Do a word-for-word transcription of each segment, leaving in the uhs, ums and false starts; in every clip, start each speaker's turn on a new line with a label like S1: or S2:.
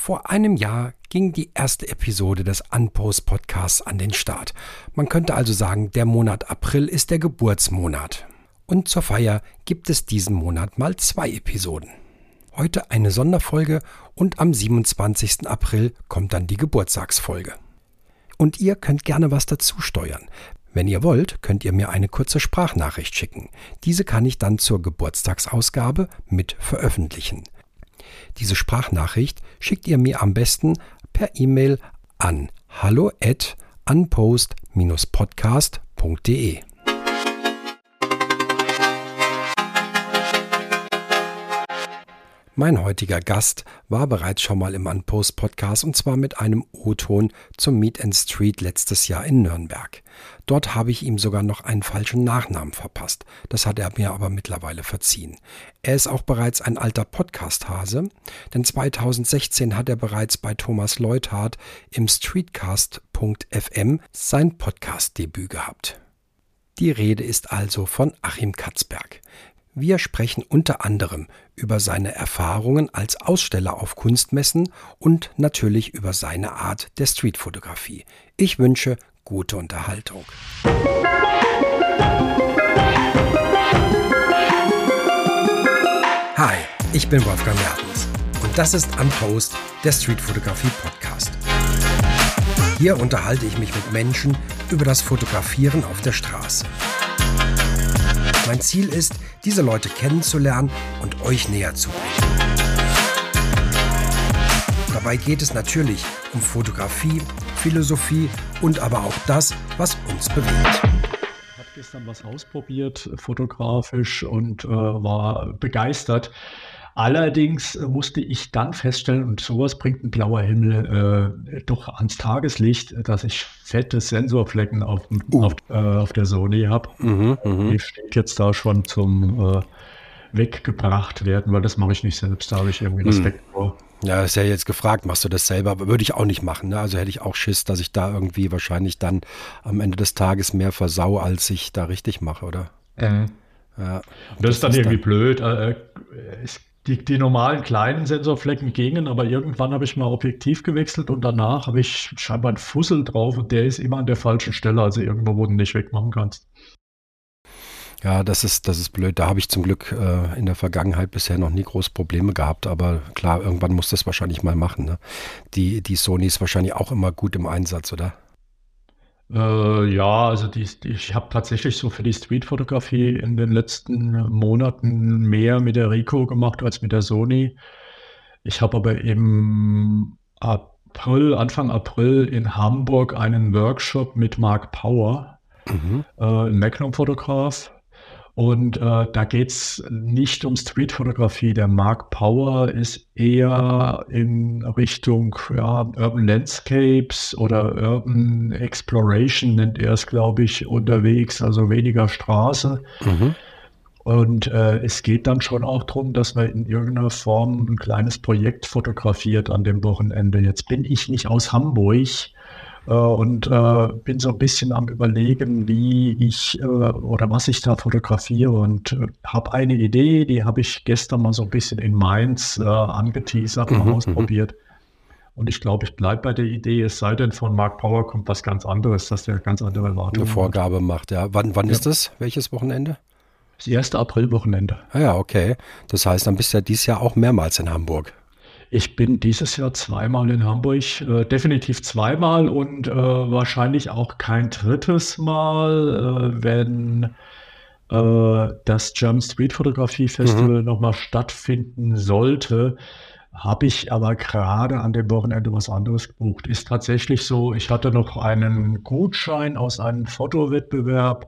S1: Vor einem Jahr ging die erste Episode des Unpost Podcasts an den Start. Man könnte also sagen, der Monat April ist der Geburtsmonat. Und zur Feier gibt es diesen Monat mal zwei Episoden. Heute eine Sonderfolge und am siebenundzwanzigsten April kommt dann die Geburtstagsfolge. Und ihr könnt gerne was dazu steuern. Wenn ihr wollt, könnt ihr mir eine kurze Sprachnachricht schicken. Diese kann ich dann zur Geburtstagsausgabe mit veröffentlichen. Diese Sprachnachricht schickt ihr mir am besten per E-Mail an hallo at unpost Bindestrich podcast punkt de. Mein heutiger Gast war bereits schon mal im Unpost Podcast und zwar mit einem O-Ton zum Meet and Street letztes Jahr in Nürnberg. Dort habe ich ihm sogar noch einen falschen Nachnamen verpasst. Das hat er mir aber mittlerweile verziehen. Er ist auch bereits ein alter Podcast-Hase, denn zweitausendsechzehn hat er bereits bei Thomas Leuthardt im Streetcast punkt f m sein Podcast-Debüt gehabt. Die Rede ist also von Achim Katzberg. Wir sprechen unter anderem über seine Erfahrungen als Aussteller auf Kunstmessen und natürlich über seine Art der Streetfotografie. Ich wünsche gute Unterhaltung. Hi, ich bin Wolfgang Mertens und das ist Unpost, der Streetfotografie-Podcast. Hier unterhalte ich mich mit Menschen über das Fotografieren auf der Straße. Mein Ziel ist, diese Leute kennenzulernen und euch näher zu bringen. Dabei geht es natürlich um Fotografie, Philosophie und aber auch das, was uns bewegt.
S2: Ich habe gestern was ausprobiert, fotografisch, und äh, war begeistert. Allerdings musste ich dann feststellen, und sowas bringt ein blauer Himmel äh, doch ans Tageslicht, dass ich fette Sensorflecken auf,
S1: uh.
S2: auf, äh, auf der Sony habe.
S1: Mhm, mh.
S2: Die steht jetzt da schon zum äh, weggebracht werden, weil das mache ich nicht selbst, da habe ich irgendwie Respekt mhm. vor.
S1: Ja, ist ja jetzt gefragt, machst du das selber? Aber würde ich auch nicht machen. Ne? Also hätte ich auch Schiss, dass ich da irgendwie wahrscheinlich dann am Ende des Tages mehr versau, als ich da richtig mache, oder?
S2: Mhm.
S1: Ja,
S2: und das, das ist dann ist irgendwie dann blöd. Äh, es Die, die normalen kleinen Sensorflecken gingen, aber irgendwann habe ich mal Objektiv gewechselt und danach habe ich scheinbar einen Fussel drauf und der ist immer an der falschen Stelle, also irgendwo, wo du nicht wegmachen kannst.
S1: Ja, das ist, das ist blöd. Da habe ich zum Glück äh, in der Vergangenheit bisher noch nie groß Probleme gehabt, aber klar, irgendwann muss das wahrscheinlich mal machen. Ne? Die, die Sony ist wahrscheinlich auch immer gut im Einsatz, oder?
S2: Äh, ja, also die, die, ich habe tatsächlich so für die Streetfotografie in den letzten Monaten mehr mit der Ricoh gemacht als mit der Sony. Ich habe aber im April, Anfang April in Hamburg einen Workshop mit Mark Power, mhm. äh, ein Magnum-Fotograf. Und äh, da geht es nicht um Streetfotografie. Der Mark Power ist eher in Richtung ja, Urban Landscapes oder Urban Exploration, nennt er es, glaube ich, unterwegs, also weniger Straße. Mhm. Und äh, es geht dann schon auch darum, dass man in irgendeiner Form ein kleines Projekt fotografiert an dem Wochenende. Jetzt bin ich nicht aus Hamburg. Und äh, bin so ein bisschen am Überlegen, wie ich äh, oder was ich da fotografiere und äh, habe eine Idee, die habe ich gestern mal so ein bisschen in Mainz äh, angeteasert, mal mhm, ausprobiert. Und ich glaube, ich bleibe bei der Idee, es sei denn, von Mark Power kommt was ganz anderes, dass der ganz andere Erwartungen
S1: eine Vorgabe hat. macht. Ja, wann, wann
S2: ja.
S1: ist das? Welches Wochenende?
S2: Das erste Aprilwochenende.
S1: Ah ja, okay. Das heißt, dann bist du ja dieses Jahr auch mehrmals in Hamburg.
S2: Ich bin dieses Jahr zweimal in Hamburg, äh, definitiv zweimal und äh, wahrscheinlich auch kein drittes Mal, äh, wenn äh, das German Street Fotografie Festival mhm. nochmal stattfinden sollte. Habe ich aber gerade an dem Wochenende was anderes gebucht. Ist tatsächlich so, ich hatte noch einen Gutschein aus einem Fotowettbewerb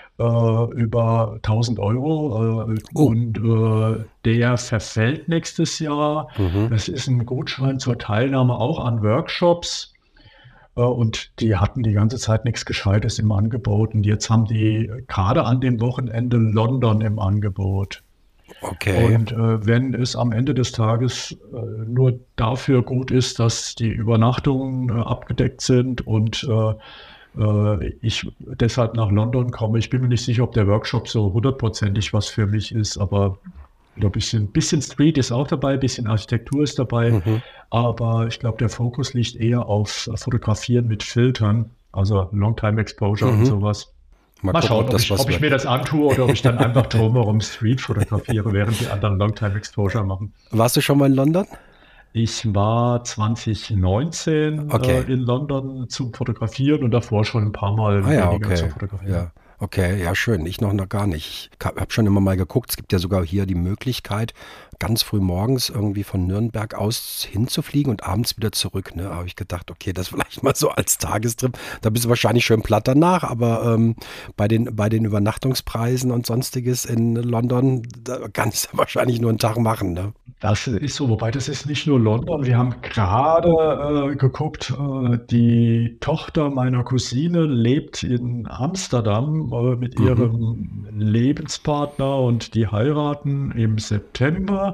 S2: über tausend Euro äh, oh. und äh, der verfällt nächstes Jahr. Mhm. Das ist ein Gutschein zur Teilnahme auch an Workshops äh, und die hatten die ganze Zeit nichts Gescheites im Angebot und jetzt haben die gerade an dem Wochenende London im Angebot.
S1: Okay.
S2: Und äh, wenn es am Ende des Tages äh, nur dafür gut ist, dass die Übernachtungen äh, abgedeckt sind und äh, ich deshalb nach London komme. Ich bin mir nicht sicher, ob der Workshop so hundertprozentig was für mich ist, aber ein bisschen, bisschen Street ist auch dabei, ein bisschen Architektur ist dabei. Mhm. aber ich glaube, der Fokus liegt eher auf Fotografieren mit Filtern, also Longtime Exposure mhm. und sowas. Mal, Mal schauen, ob, das, ob, ich, ob ich mir das antue oder ob ich dann einfach drumherum Street fotografiere, während die anderen Longtime Exposure machen.
S1: Warst du schon mal in London?
S2: Ich war zwanzig neunzehn
S1: okay.
S2: äh, in London zum Fotografieren und davor schon ein paar Mal
S1: ah, ja, okay.
S2: zum Fotografieren.
S1: Ja. Okay, ja schön. Ich noch, noch gar nicht. Ich habe schon immer mal geguckt. Es gibt ja sogar hier die Möglichkeit, ganz früh morgens irgendwie von Nürnberg aus hinzufliegen und abends wieder zurück. Ne? Da habe ich gedacht, okay, das vielleicht mal so als Tagestrip. Da bist du wahrscheinlich schön platt danach, aber ähm, bei den, bei den Übernachtungspreisen und sonstiges in London, da kannst du wahrscheinlich nur einen Tag machen. Ne?
S2: Das ist so, wobei das ist nicht nur London. Wir haben gerade äh, geguckt, äh, die Tochter meiner Cousine lebt in Amsterdam äh, mit mhm. ihrem Lebenspartner und die heiraten im September.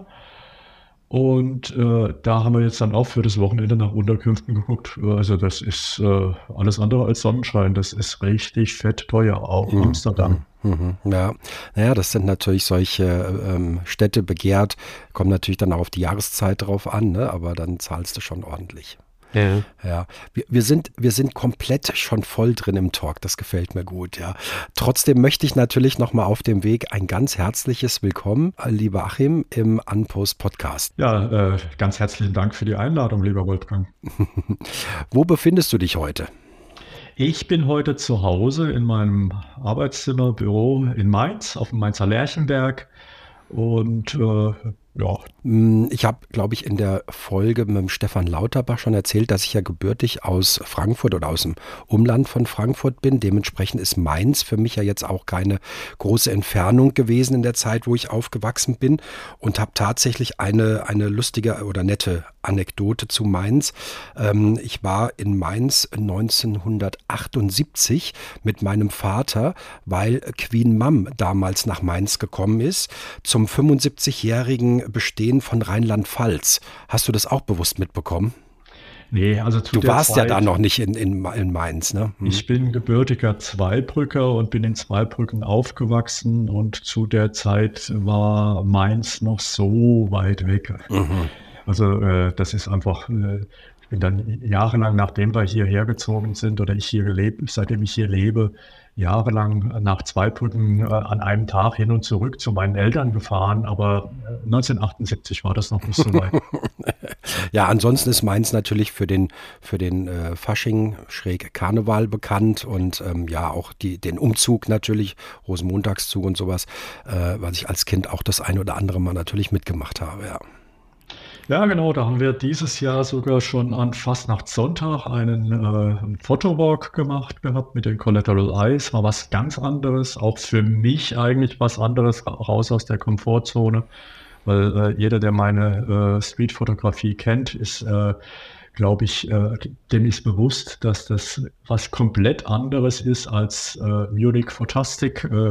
S2: Und äh, da haben wir jetzt dann auch für das Wochenende nach Unterkünften geguckt. Also das ist äh, alles andere als Sonnenschein. Das ist richtig fett teuer, auch mhm. Amsterdam.
S1: Mhm. Ja, naja, das sind natürlich solche ähm, Städte begehrt, kommt natürlich dann auch auf die Jahreszeit drauf an, ne? Aber dann zahlst du schon ordentlich. Ja, ja. Wir, wir sind, wir sind komplett schon voll drin im Talk, das gefällt mir gut, ja. Trotzdem möchte ich natürlich nochmal auf dem Weg ein ganz herzliches Willkommen, lieber Achim, im Unpost Podcast.
S2: Ja, äh, ganz herzlichen Dank für die Einladung, lieber Wolfgang.
S1: Wo befindest du dich heute?
S2: Ich bin heute zu Hause in meinem Arbeitszimmer, Büro in Mainz, auf dem Mainzer Lerchenberg und äh, ja.
S1: Ich habe, glaube ich, in der Folge mit dem Stefan Lauterbach schon erzählt, dass ich ja gebürtig aus Frankfurt oder aus dem Umland von Frankfurt bin. Dementsprechend ist Mainz für mich ja jetzt auch keine große Entfernung gewesen in der Zeit, wo ich aufgewachsen bin und habe tatsächlich eine, eine lustige oder nette Anekdote zu Mainz. Ähm, ich war in Mainz neunzehnhundertachtundsiebzig mit meinem Vater, weil Queen Mum damals nach Mainz gekommen ist, zum fünfundsiebzigjährigen Bestehen von Rheinland-Pfalz. Hast du das auch bewusst mitbekommen?
S2: Nee, also zu
S1: Du
S2: der
S1: warst
S2: Zeit,
S1: ja da noch nicht in, in, in Mainz, ne? Hm.
S2: Ich bin gebürtiger Zweibrücker und bin in Zweibrücken aufgewachsen und zu der Zeit war Mainz noch so weit weg. Mhm. Also äh, das ist einfach, äh, ich bin dann jahrelang, nachdem wir hierher gezogen sind oder ich hier gelebt, seitdem ich hier lebe, jahrelang nach Zweibrücken äh, an einem Tag hin und zurück zu meinen Eltern gefahren, aber äh, neunzehnhundertachtundsiebzig war das noch nicht so weit.
S1: Ja, ansonsten ist Mainz natürlich für den, für den äh, Fasching, schräg Karneval bekannt und ähm, ja auch die, den Umzug natürlich, Rosenmontagszug und sowas, äh, was ich als Kind auch das ein oder andere Mal natürlich mitgemacht habe, ja.
S2: Ja, genau, da haben wir dieses Jahr sogar schon an Fastnachtssonntag einen, äh, einen Photowalk gemacht gehabt mit den Collateral Eyes. War was ganz anderes, auch für mich eigentlich was anderes, raus aus der Komfortzone, weil äh, jeder, der meine äh, Streetfotografie kennt, ist, äh, glaube ich, äh, dem ist bewusst, dass das was komplett anderes ist als äh, Munich Photastic. Äh,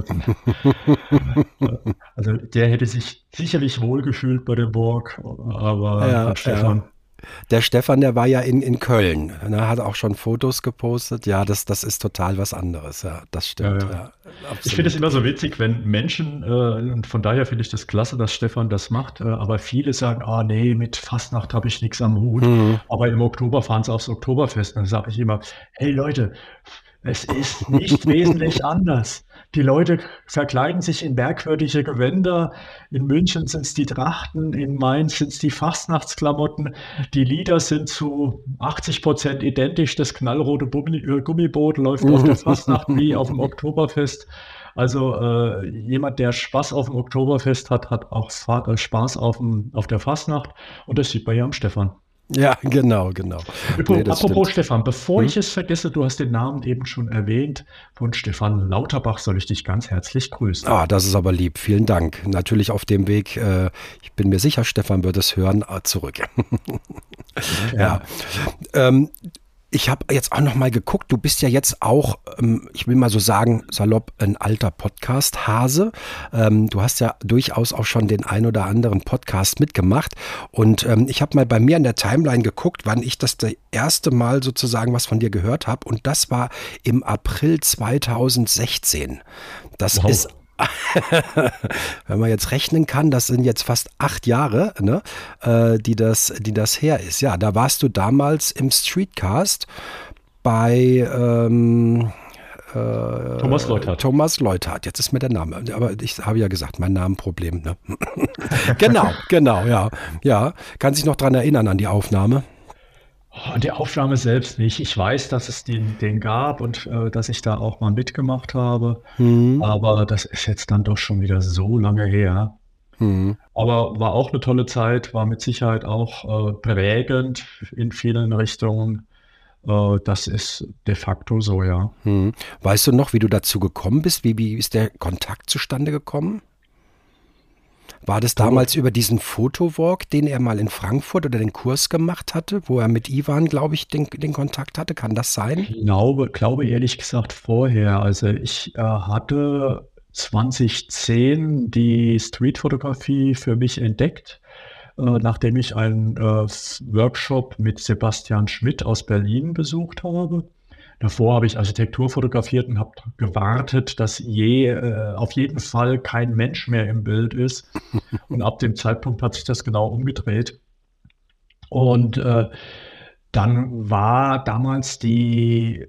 S2: also der hätte sich sicherlich wohlgefühlt bei der Walk, aber
S1: ja,
S2: Stefan.
S1: Ja. Der Stefan, der war ja in, in Köln, ne, hat auch schon Fotos gepostet. Ja, das, das ist total was anderes. Ja, das stimmt.
S2: Ja, ja.
S1: Ja,
S2: ich finde es immer so witzig, wenn Menschen, äh, und von daher finde ich das klasse, dass Stefan das macht, äh, aber viele sagen, ah nee, mit Fastnacht habe ich nichts am Hut, mhm. aber im Oktober fahren sie aufs Oktoberfest. Dann sage ich immer, hey Leute, es ist nicht wesentlich anders. Die Leute verkleiden sich in merkwürdige Gewänder. In München sind es die Trachten, in Mainz sind es die Fastnachtsklamotten. Die Lieder sind zu achtzig Prozent identisch. Das knallrote Gummiboot läuft auf der Fastnacht wie auf dem Oktoberfest. Also äh, jemand, der Spaß auf dem Oktoberfest hat, hat auch Spaß auf, dem, auf der Fastnacht. Und das sieht man ja am Stefan.
S1: Ja, genau, genau.
S2: Nee, apropos stimmt. Stefan, bevor hm? ich es vergesse, du hast den Namen eben schon erwähnt, von Stefan Lauterbach soll ich dich ganz herzlich grüßen.
S1: Ah, das ist aber lieb, vielen Dank. Natürlich auf dem Weg, äh, ich bin mir sicher, Stefan wird es hören, äh, zurück. ja. ja. Ähm, Ich habe jetzt auch noch mal geguckt, du bist ja jetzt auch, ähm, ich will mal so sagen, salopp ein alter Podcast-Hase. Ähm, du hast ja durchaus auch schon den ein oder anderen Podcast mitgemacht. Und ähm, ich habe mal bei mir in der Timeline geguckt, wann ich das, das erste Mal sozusagen was von dir gehört habe. Und das war im April zweitausendsechzehn. Das wow. ist Wenn man jetzt rechnen kann, das sind jetzt fast acht Jahre, ne, äh, die das, die das her ist. Ja, da warst du damals im Streetcast bei ähm, äh,
S2: Thomas Leuthardt.
S1: Thomas Leuthardt. Jetzt ist mir der Name. Aber ich habe ja gesagt, mein Namenproblem. Ne? Genau, genau, ja. Ja. Kann sich noch dran erinnern an die Aufnahme?
S2: An die Aufnahme selbst nicht. Ich weiß, dass es den, den gab und äh, dass ich da auch mal mitgemacht habe.
S1: Hm.
S2: Aber das ist jetzt dann doch schon wieder so lange her.
S1: Hm.
S2: Aber war auch eine tolle Zeit, war mit Sicherheit auch äh, prägend in vielen Richtungen. Äh, das ist de facto so, ja.
S1: Hm. Weißt du noch, wie du dazu gekommen bist? Wie, wie ist der Kontakt zustande gekommen? War das damals über diesen Fotowalk, den er mal in Frankfurt oder den Kurs gemacht hatte, wo er mit Ivan, glaube ich, den, den Kontakt hatte? Kann das sein?
S2: Ich glaube, glaube ehrlich gesagt vorher. Also ich äh, hatte zwanzig zehn die Streetfotografie für mich entdeckt, äh, nachdem ich einen äh, Workshop mit Sebastian Schmidt aus Berlin besucht habe. Davor habe ich Architektur fotografiert und habe gewartet, dass je, äh, auf jeden Fall kein Mensch mehr im Bild ist. Und ab dem Zeitpunkt hat sich das genau umgedreht. Und äh, dann war damals die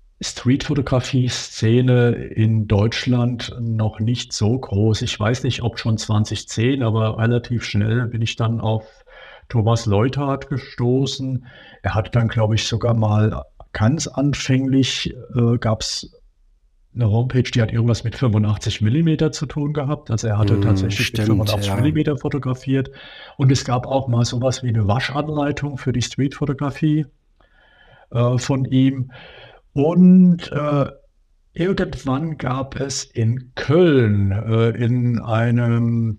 S2: Streetfotografie-Szene in Deutschland noch nicht so groß. Ich weiß nicht, ob schon zwanzig zehn, aber relativ schnell bin ich dann auf Thomas Leuthardt gestoßen. Er hat dann, glaube ich, sogar mal ganz anfänglich äh, gab es eine Homepage, die hat irgendwas mit fünfundachtzig Millimeter zu tun gehabt. Also er hatte
S1: Hm,
S2: tatsächlich
S1: stimmt,
S2: mit fünfundachtzig
S1: ja.
S2: Millimeter fotografiert. Und es gab auch mal sowas wie eine Waschanleitung für die Streetfotografie äh, von ihm. Und äh, irgendwann gab es in Köln äh, in einem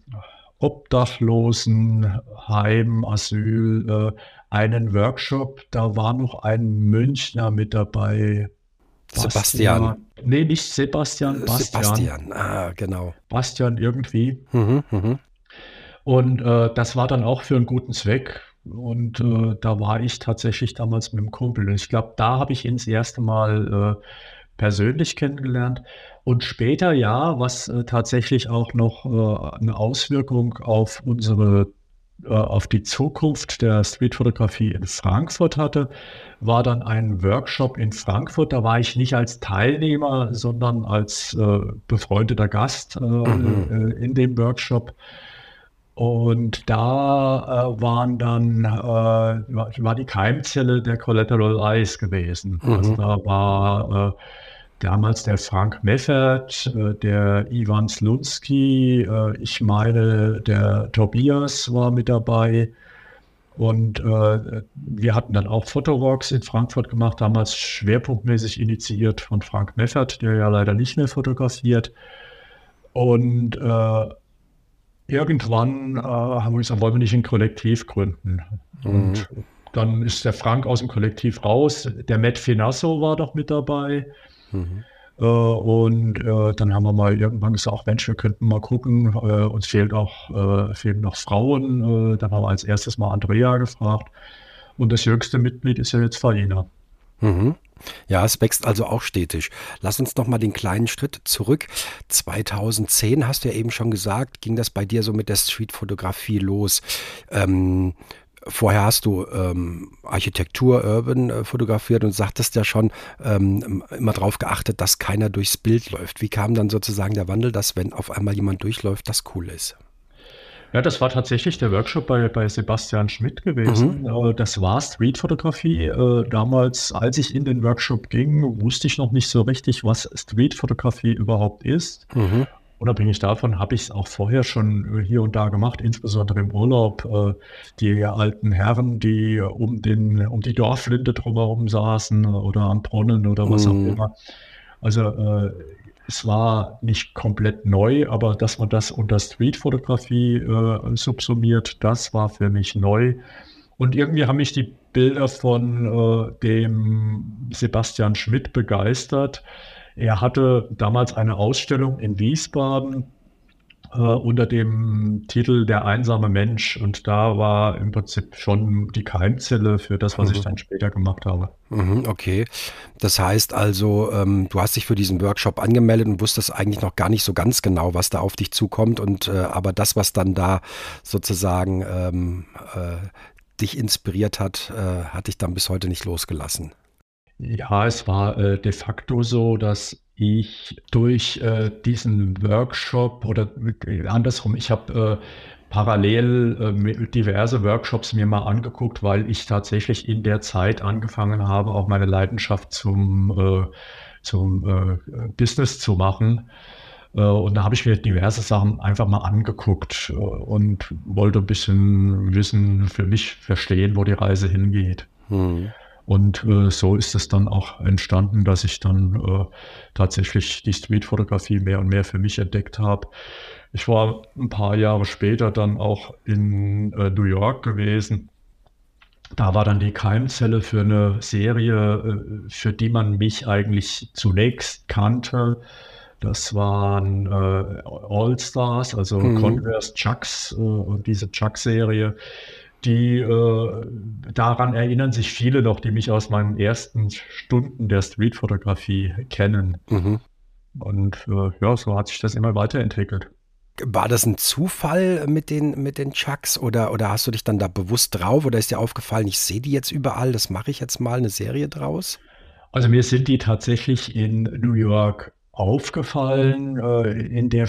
S2: Obdachlosenheim, Asyl, äh, einen Workshop. Da war noch ein Münchner mit dabei.
S1: Sebastian.
S2: Bastian. Nee, nicht Sebastian, Bastian.
S1: Sebastian, ah, genau.
S2: Bastian irgendwie.
S1: Mhm, mhm.
S2: Und äh, das war dann auch für einen guten Zweck. Und äh, da war ich tatsächlich damals mit einem Kumpel. Und ich glaube, da habe ich ihn das erste Mal äh, persönlich kennengelernt. Und später, ja, was äh, tatsächlich auch noch äh, eine Auswirkung auf unsere, äh, auf die Zukunft der Streetfotografie in Frankfurt hatte, war dann ein Workshop in Frankfurt. Da war ich nicht als Teilnehmer, sondern als äh, befreundeter Gast äh,
S1: Mhm.
S2: äh, in dem Workshop. Und da äh, waren dann, äh, war, war die Keimzelle der Collateral Eyes gewesen. Also
S1: Mhm.
S2: da war äh, damals der Frank Meffert, äh, der Ivan Slunski, äh, ich meine, der Tobias war mit dabei. Und äh, wir hatten dann auch Fotowalks in Frankfurt gemacht, damals schwerpunktmäßig initiiert von Frank Meffert, der ja leider nicht mehr fotografiert. Und äh, irgendwann äh, haben wir gesagt, wollen wir nicht ein Kollektiv gründen?
S1: Mhm.
S2: Und dann ist der Frank aus dem Kollektiv raus. Der Matt Finasso war doch mit dabei.
S1: Mhm.
S2: Äh, und äh, dann haben wir mal irgendwann gesagt, Mensch, wir könnten mal gucken. Äh, uns fehlt auch, äh, fehlen noch Frauen. Äh, dann haben wir als erstes mal Andrea gefragt. Und das jüngste Mitglied ist ja jetzt Faina.
S1: Mhm. Ja, es wächst also auch stetig. Lass uns noch mal den kleinen Schritt zurück. zweitausendzehn, hast du ja eben schon gesagt, ging das bei dir so mit der Streetfotografie los. Ähm, vorher hast du ähm, Architektur, Urban äh, fotografiert und sagtest ja schon ähm, immer darauf geachtet, dass keiner durchs Bild läuft. Wie kam dann sozusagen der Wandel, dass wenn auf einmal jemand durchläuft, das cool ist?
S2: Ja, das war tatsächlich der Workshop bei, bei Sebastian Schmidt gewesen.
S1: Mhm.
S2: Äh, Das war Streetfotografie. Äh, Damals, als ich in den Workshop ging, wusste ich noch nicht so richtig, was Streetfotografie überhaupt ist.
S1: Mhm.
S2: Unabhängig davon habe ich es auch vorher schon hier und da gemacht, insbesondere im Urlaub. Äh, Die alten Herren, die um den, um die Dorflinde drumherum saßen oder am Brunnen oder was auch
S1: Mhm.
S2: immer. Also äh, es war nicht komplett neu, aber dass man das unter Streetfotografie äh, subsumiert, das war für mich neu. Und irgendwie haben mich die Bilder von äh, dem Sebastian Schmidt begeistert. Er hatte damals eine Ausstellung in Wiesbaden äh, unter dem Titel Der einsame Mensch. Und da war im Prinzip schon die Keimzelle für das, was ich
S1: Mhm.
S2: dann später gemacht habe.
S1: Mhm, okay. Das heißt also, ähm, du hast dich für diesen Workshop angemeldet und wusstest eigentlich noch gar nicht so ganz genau, was da auf dich zukommt. Und äh, aber das, was dann da sozusagen ähm, äh, dich inspiriert hat, äh, hat dich dann bis heute nicht losgelassen.
S2: Ja, es war äh, de facto so, dass ich durch äh, diesen Workshop oder äh, andersrum, ich habe äh, parallel äh, mi- diverse Workshops mir mal angeguckt, weil ich tatsächlich in der Zeit angefangen habe, auch meine Leidenschaft zum, äh, zum äh, Business zu machen. Äh, und da habe ich mir diverse Sachen einfach mal angeguckt äh, und wollte ein bisschen wissen, für mich verstehen, wo die Reise hingeht.
S1: Hm.
S2: Und äh, so ist es dann auch entstanden, dass ich dann äh, tatsächlich die Streetfotografie mehr und mehr für mich entdeckt habe. Ich war ein paar Jahre später dann auch in äh, New York gewesen. Da war dann die Keimzelle für eine Serie, äh, für die man mich eigentlich zunächst kannte. Das waren äh, All-Stars, also
S1: Mhm.
S2: Converse Chucks äh, und diese Chuck-Serie. Die, äh, daran erinnern sich viele noch, die mich aus meinen ersten Stunden der Streetfotografie kennen.
S1: Mhm.
S2: Und äh, ja, so hat sich das immer weiterentwickelt.
S1: War das ein Zufall mit den, mit den Chucks oder, oder hast du dich dann da bewusst drauf oder ist dir aufgefallen, ich sehe die jetzt überall, das mache ich jetzt mal eine Serie draus?
S2: Also mir sind die tatsächlich in New York aufgefallen, äh, in der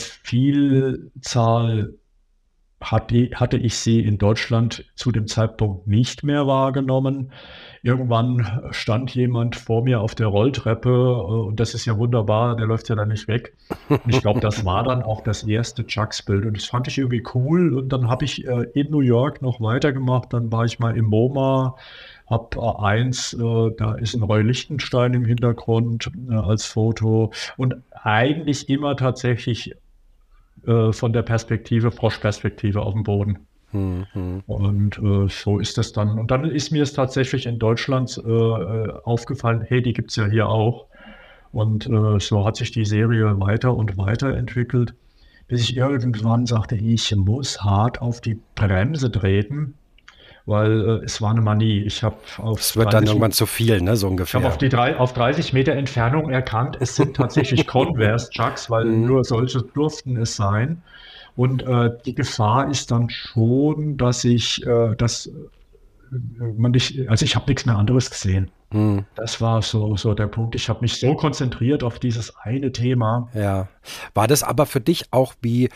S2: Vielzahl hatte, hatte ich sie in Deutschland zu dem Zeitpunkt nicht mehr wahrgenommen. Irgendwann stand jemand vor mir auf der Rolltreppe äh, und das ist ja wunderbar, der läuft ja dann nicht weg. Und ich glaube, das war dann auch das erste Chucks-Bild und das fand ich irgendwie cool. Und dann habe ich äh, in New York noch weitergemacht. Dann war ich mal im MoMA, habe äh, eins, äh, da ist ein Roy Lichtenstein im Hintergrund äh, als Foto und eigentlich immer tatsächlich äh, von der Perspektive, Froschperspektive auf dem Boden.
S1: Mhm.
S2: Und äh, so ist das dann. Und dann ist mir es tatsächlich in Deutschland äh, äh, aufgefallen, hey, die gibt's ja hier auch. Und äh, so hat sich die Serie weiter und weiter entwickelt, bis ich irgendwann sagte, ich muss hart auf die Bremse treten, weil äh, es war eine Manie. Ich habe auf
S1: Es wird dann
S2: dreißig,
S1: irgendwann zu viel, ne, so
S2: ich habe auf
S1: ungefähr.
S2: die drei, auf dreißig Meter Entfernung erkannt, es sind tatsächlich Converse Chucks, weil
S1: Mhm.
S2: nur solche durften es sein. Und äh, die Gefahr ist dann schon, dass ich, äh, dass äh, man nicht, also ich habe nichts mehr anderes gesehen.
S1: Mhm.
S2: Das war so, so der Punkt. Ich habe mich so konzentriert auf dieses eine Thema.
S1: Ja. War das aber für dich auch, wie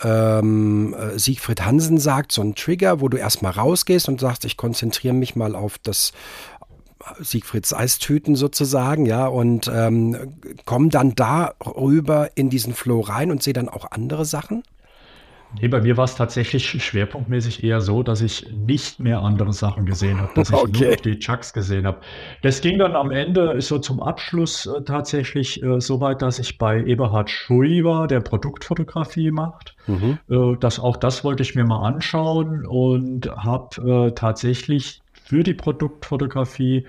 S1: ähm, äh, Siegfried Hansen sagt, so ein Trigger, wo du erstmal rausgehst und sagst, ich konzentriere mich mal auf das Siegfrieds Eistüten sozusagen, ja, und ähm, komm dann da rüber in diesen Flow rein und sehe dann auch andere Sachen?
S2: Nee, bei mir war es tatsächlich schwerpunktmäßig eher so, dass ich nicht mehr andere Sachen gesehen habe, dass ich nur
S1: Okay.
S2: noch die Chucks gesehen habe. Das ging dann am Ende so zum Abschluss äh, tatsächlich äh, so weit, dass ich bei Eberhard Schui war, der Produktfotografie macht.
S1: Mhm.
S2: Äh, das, auch das wollte ich mir mal anschauen und habe äh, tatsächlich für die Produktfotografie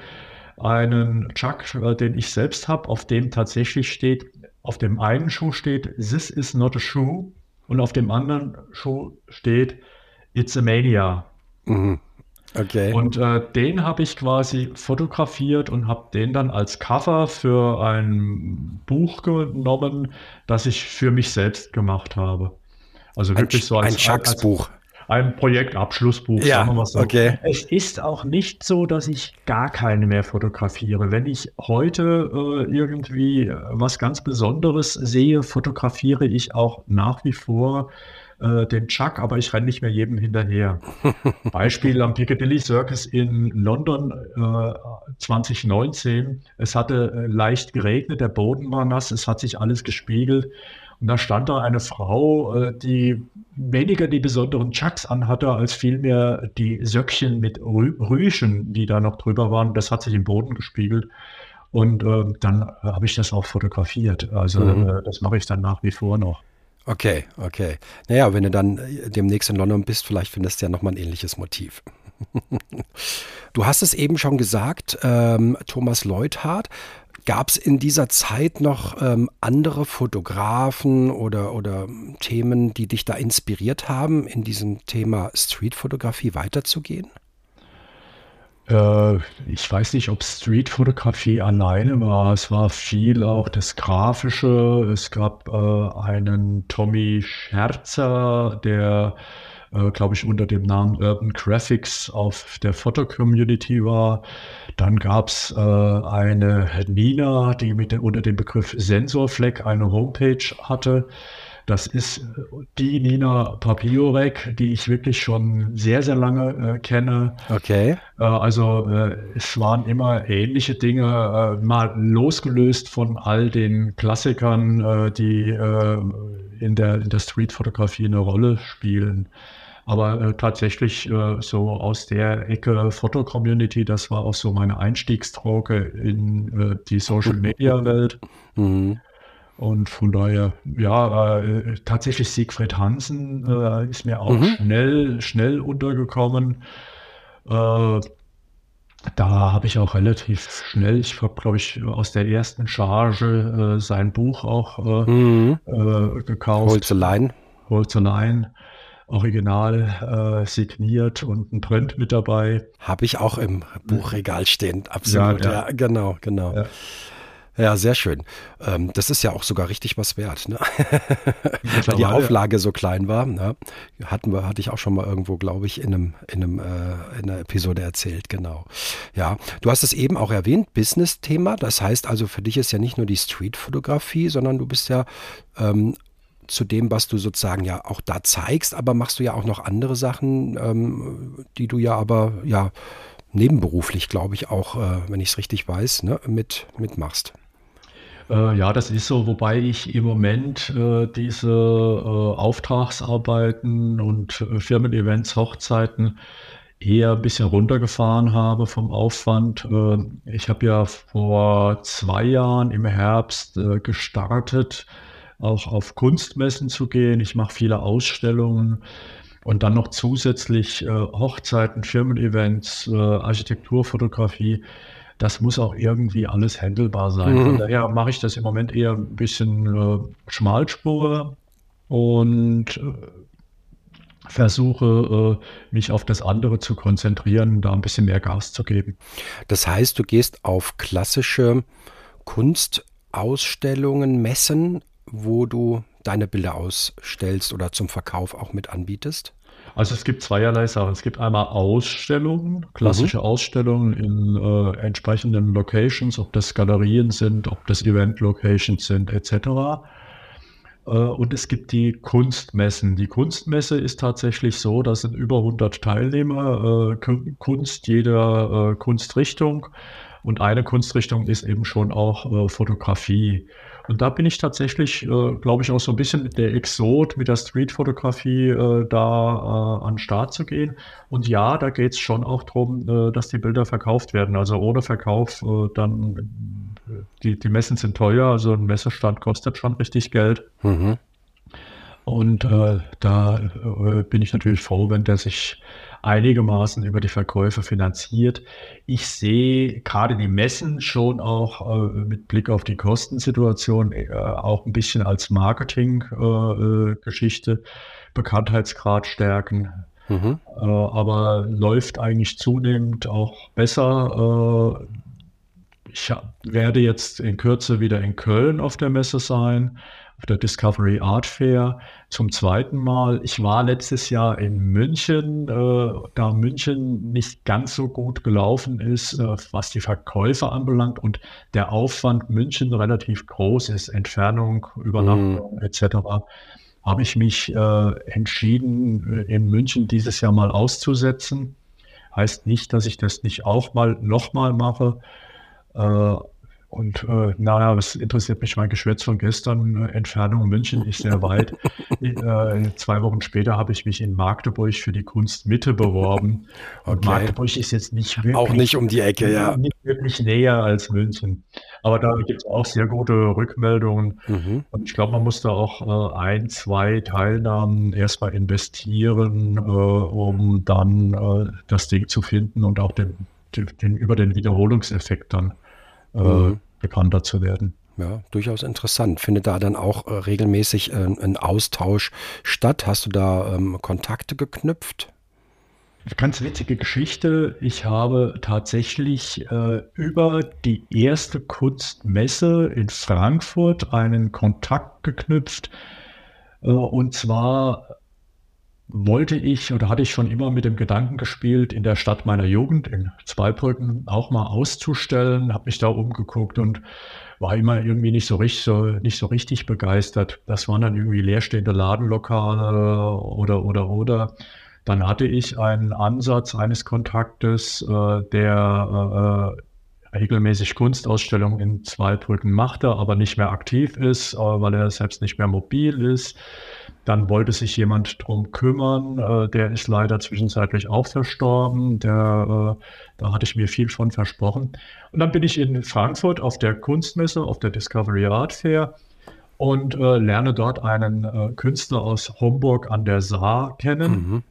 S2: einen Chuck, äh, den ich selbst habe, auf dem tatsächlich steht, auf dem einen Schuh steht, This is not a shoe. Und auf dem anderen Schuh steht It's a Mania.
S1: Mhm. Okay.
S2: Und äh, den habe ich quasi fotografiert und habe den dann als Cover für ein Buch genommen, das ich für mich selbst gemacht habe. Also
S1: Ein,
S2: wirklich
S1: Sch-
S2: so
S1: ein
S2: als, als
S1: Schacksbuch.
S2: ein Projektabschlussbuch, sagen wir
S1: Ja,
S2: mal so.
S1: okay.
S2: Es ist auch nicht so, dass ich gar keine mehr fotografiere. Wenn ich heute äh, irgendwie äh, was ganz Besonderes sehe, fotografiere ich auch nach wie vor äh, den Chuck, aber ich renne nicht mehr jedem hinterher. Beispiel am Piccadilly Circus in London äh, zwanzig neunzehn. Es hatte äh, leicht geregnet, der Boden war nass, es hat sich alles gespiegelt. Und da stand da eine Frau, äh, die weniger die besonderen Chucks anhatte, als vielmehr die Söckchen mit Rü Rüschen, die da noch drüber waren. Das hat sich im Boden gespiegelt. Und äh, dann äh, habe ich das auch fotografiert. Also
S1: Mhm.
S2: äh, das mache ich dann nach wie vor noch.
S1: Okay, okay. Naja, wenn du dann äh, demnächst in London bist, vielleicht findest du ja nochmal ein ähnliches Motiv. Du hast es eben schon gesagt, ähm, Thomas Leuthard. Gab es in dieser Zeit noch ähm, andere Fotografen oder, oder Themen, die dich da inspiriert haben, in diesem Thema Streetfotografie weiterzugehen?
S2: Äh, ich weiß nicht, ob Streetfotografie alleine war. Es war viel auch das Grafische. Es gab äh, einen Tommy Scherzer, der, äh, glaube ich, unter dem Namen Urban Graphics auf der Foto-Community war. Dann gab es äh, eine Nina, die mit den, unter dem Begriff Sensorfleck eine Homepage hatte. Das ist die Nina Papiorek, die ich wirklich schon sehr, sehr lange äh, kenne.
S1: Okay.
S2: Äh, also äh, es waren immer ähnliche Dinge, äh, mal losgelöst von all den Klassikern, äh, die äh, in der, in der Streetfotografie eine Rolle spielen. Aber äh, tatsächlich äh, so aus der Ecke Foto-Community, das war auch so meine Einstiegsdroge in äh, die Social-Media-Welt.
S1: Mhm.
S2: Und von daher, ja, äh, tatsächlich Siegfried Hansen äh, ist mir auch
S1: Mhm.
S2: schnell, schnell untergekommen. Äh, da habe ich auch relativ schnell, ich habe, glaube ich, aus der ersten Charge äh, sein Buch auch äh,
S1: Mhm.
S2: äh, gekauft.
S1: Hold the Line.
S2: Hold the Line, original äh, signiert und ein Print mit dabei.
S1: Habe ich auch im Buchregal stehen, absolut.
S2: Ja,
S1: Ja,
S2: ja.
S1: genau, genau.
S2: Ja.
S1: Ja, sehr schön. Ähm, das ist ja auch sogar richtig was wert, ne? Weil die
S2: Mittlerweile,
S1: Auflage so klein war. Ne? Hatten wir, hatte ich auch schon mal irgendwo, glaube ich, in einem, in einem, äh, in einer Episode erzählt, genau. Ja, du hast es eben auch erwähnt, Business-Thema. Das heißt also, für dich ist ja nicht nur die Street-Fotografie, sondern du bist ja ähm, zu dem, was du sozusagen ja auch da zeigst, aber machst du ja auch noch andere Sachen, ähm, die du ja aber ja nebenberuflich, glaube ich, auch, äh, wenn ich es richtig weiß, ne, mit mitmachst.
S2: Äh, ja, das ist so, wobei ich im Moment äh, diese äh, Auftragsarbeiten und äh, Firmen-Events, Hochzeiten eher ein bisschen runtergefahren habe vom Aufwand. Äh, ich habe ja vor zwei Jahren im Herbst äh, gestartet, auch auf Kunstmessen zu gehen. Ich mache viele Ausstellungen und dann noch zusätzlich äh, Hochzeiten, Firmen-Events, äh, Architekturfotografie. Das muss auch irgendwie alles handelbar sein. Von
S1: Mhm.
S2: daher mache ich das im Moment eher ein bisschen äh, Schmalspur und äh, versuche, äh, mich auf das andere zu konzentrieren, da ein bisschen mehr Gas zu geben.
S1: Das heißt, du gehst auf klassische Kunstausstellungen, Messen, wo du deine Bilder ausstellst oder zum Verkauf auch mit anbietest?
S2: Also es gibt zweierlei Sachen. Es gibt einmal Ausstellungen,
S1: Mhm.
S2: klassische Ausstellungen in äh, entsprechenden Locations, ob das Galerien sind, ob das Event-Locations sind, et cetera. Äh, Und es gibt die Kunstmessen. Die Kunstmesse ist tatsächlich so, da sind über hundert Teilnehmer, äh, Kun- Kunst jeder äh, Kunstrichtung. Und eine Kunstrichtung ist eben schon auch äh, Fotografie. Und da bin ich tatsächlich, äh, glaube ich, auch so ein bisschen der Exot mit der Streetfotografie äh, da äh, an den Start zu gehen. Und ja, da geht es schon auch darum, äh, dass die Bilder verkauft werden. Also ohne Verkauf, äh, dann, äh, die, die Messen sind teuer, also ein Messestand kostet schon richtig Geld.
S1: Mhm.
S2: Und äh, da äh, bin ich natürlich froh, wenn der sich einigermaßen über die Verkäufe finanziert. Ich sehe gerade die Messen schon auch äh, mit Blick auf die Kostensituation äh, auch ein bisschen als Marketing-Geschichte, äh, Geschichte, Bekanntheitsgrad stärken.
S1: Mhm.
S2: Äh, aber läuft eigentlich zunehmend auch besser. Äh, ich hab, werde jetzt in Kürze wieder in Köln auf der Messe sein, auf der Discovery Art Fair zum zweiten Mal. Ich war letztes Jahr in München, äh, da München nicht ganz so gut gelaufen ist, äh, was die Verkäufe anbelangt und der Aufwand München relativ groß ist, Entfernung,
S1: Mhm.
S2: Übernachtung et cetera, habe ich mich äh, entschieden, äh, in München dieses Jahr mal auszusetzen. Heißt nicht, dass ich das nicht auch mal nochmal mache. Äh, und äh, naja, es interessiert mich mein Geschwätz von gestern. Äh, Entfernung München ist sehr weit. Äh, zwei Wochen später habe ich mich in Magdeburg für die Kunstmitte beworben. Und
S1: Okay.
S2: Magdeburg ist jetzt nicht
S1: Auch
S2: wirklich,
S1: nicht um die Ecke, ja.
S2: nicht wirklich näher als München. Aber da gibt es auch sehr gute Rückmeldungen.
S1: Mhm.
S2: Und ich glaube, man muss da auch äh, ein, zwei Teilnahmen erstmal investieren, äh, um dann äh, das Ding zu finden und auch den, den, den über den Wiederholungseffekt dann äh,
S1: Mhm.
S2: bekannter zu werden.
S1: Ja, durchaus interessant. Findet da dann auch äh, regelmäßig äh, ein Austausch statt? Hast du da ähm, Kontakte geknüpft?
S2: Ganz witzige Geschichte. Ich habe tatsächlich äh, über die erste Kunstmesse in Frankfurt einen Kontakt geknüpft. Äh, und zwar wollte ich oder hatte ich schon immer mit dem Gedanken gespielt, in der Stadt meiner Jugend, in Zweibrücken, auch mal auszustellen. Habe mich da umgeguckt und war immer irgendwie nicht so richtig, so, nicht so richtig begeistert. Das waren dann irgendwie leerstehende Ladenlokale oder, oder, oder. Dann hatte ich einen Ansatz eines Kontaktes, äh, der äh, regelmäßig Kunstausstellungen in Zweibrücken machte, aber nicht mehr aktiv ist, äh, weil er selbst nicht mehr mobil ist. Dann wollte sich jemand drum kümmern, äh, der ist leider zwischenzeitlich auch verstorben. Der, äh, da hatte ich mir viel von versprochen. Und dann bin ich in Frankfurt auf der Kunstmesse, auf der Discovery Art Fair und äh, lerne dort einen äh, Künstler aus Homburg an der Saar kennen.
S1: Mhm.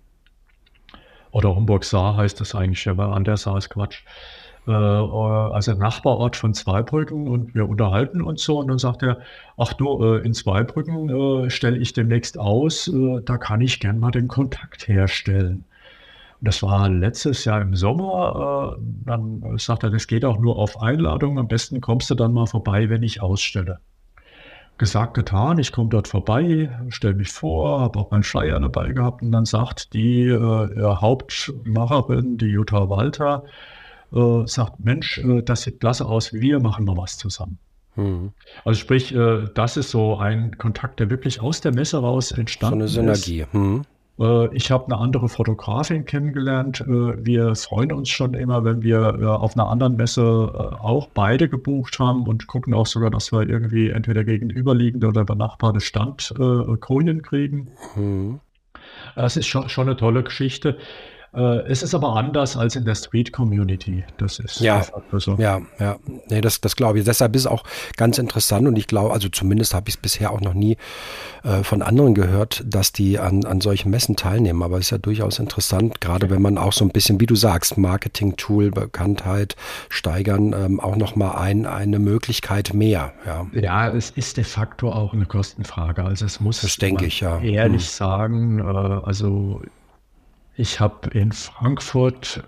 S2: Oder Homburg-Saar heißt das eigentlich, aber an der Saar ist Quatsch. Äh, also Nachbarort von Zweibrücken und wir unterhalten uns so und dann sagt er, ach du, äh, in Zweibrücken äh, stelle ich demnächst aus, äh, da kann ich gern mal den Kontakt herstellen. Und das war letztes Jahr im Sommer, äh, dann sagt er, das geht auch nur auf Einladung, am besten kommst du dann mal vorbei, wenn ich ausstelle. Gesagt, getan, ich komme dort vorbei, stelle mich vor, habe auch meinen Flyer dabei gehabt und dann sagt die äh, Hauptmacherin, die Jutta Walter, äh, sagt, Mensch, äh, das sieht klasse aus, wir machen mal was zusammen.
S1: Mhm.
S2: Also sprich, äh, das ist so ein Kontakt, der wirklich aus der Messe raus entstanden ist.
S1: So eine Synergie. Mhm.
S2: Ich habe eine andere Fotografin kennengelernt. Wir freuen uns schon immer, wenn wir auf einer anderen Messe auch beide gebucht haben und gucken auch sogar, dass wir irgendwie entweder gegenüberliegende oder benachbarte Standkojen kriegen.
S1: Mhm.
S2: Das ist schon, schon eine tolle Geschichte. Es ist aber anders als in der Street-Community. Das ist
S1: Ja,
S2: so.
S1: ja, ja. Nee, das, das glaube ich. Deshalb ist es auch ganz interessant und ich glaube, also zumindest habe ich es bisher auch noch nie äh, von anderen gehört, dass die an, an solchen Messen teilnehmen. Aber es ist ja durchaus interessant, gerade wenn man auch so ein bisschen, wie du sagst, Marketing-Tool, Bekanntheit steigern, ähm, auch nochmal ein, eine Möglichkeit mehr. Ja.
S2: Ja, es ist de facto auch eine Kostenfrage. Also es muss,
S1: das denke ich, ja.
S2: ehrlich
S1: hm.
S2: sagen, äh, also ich habe in Frankfurt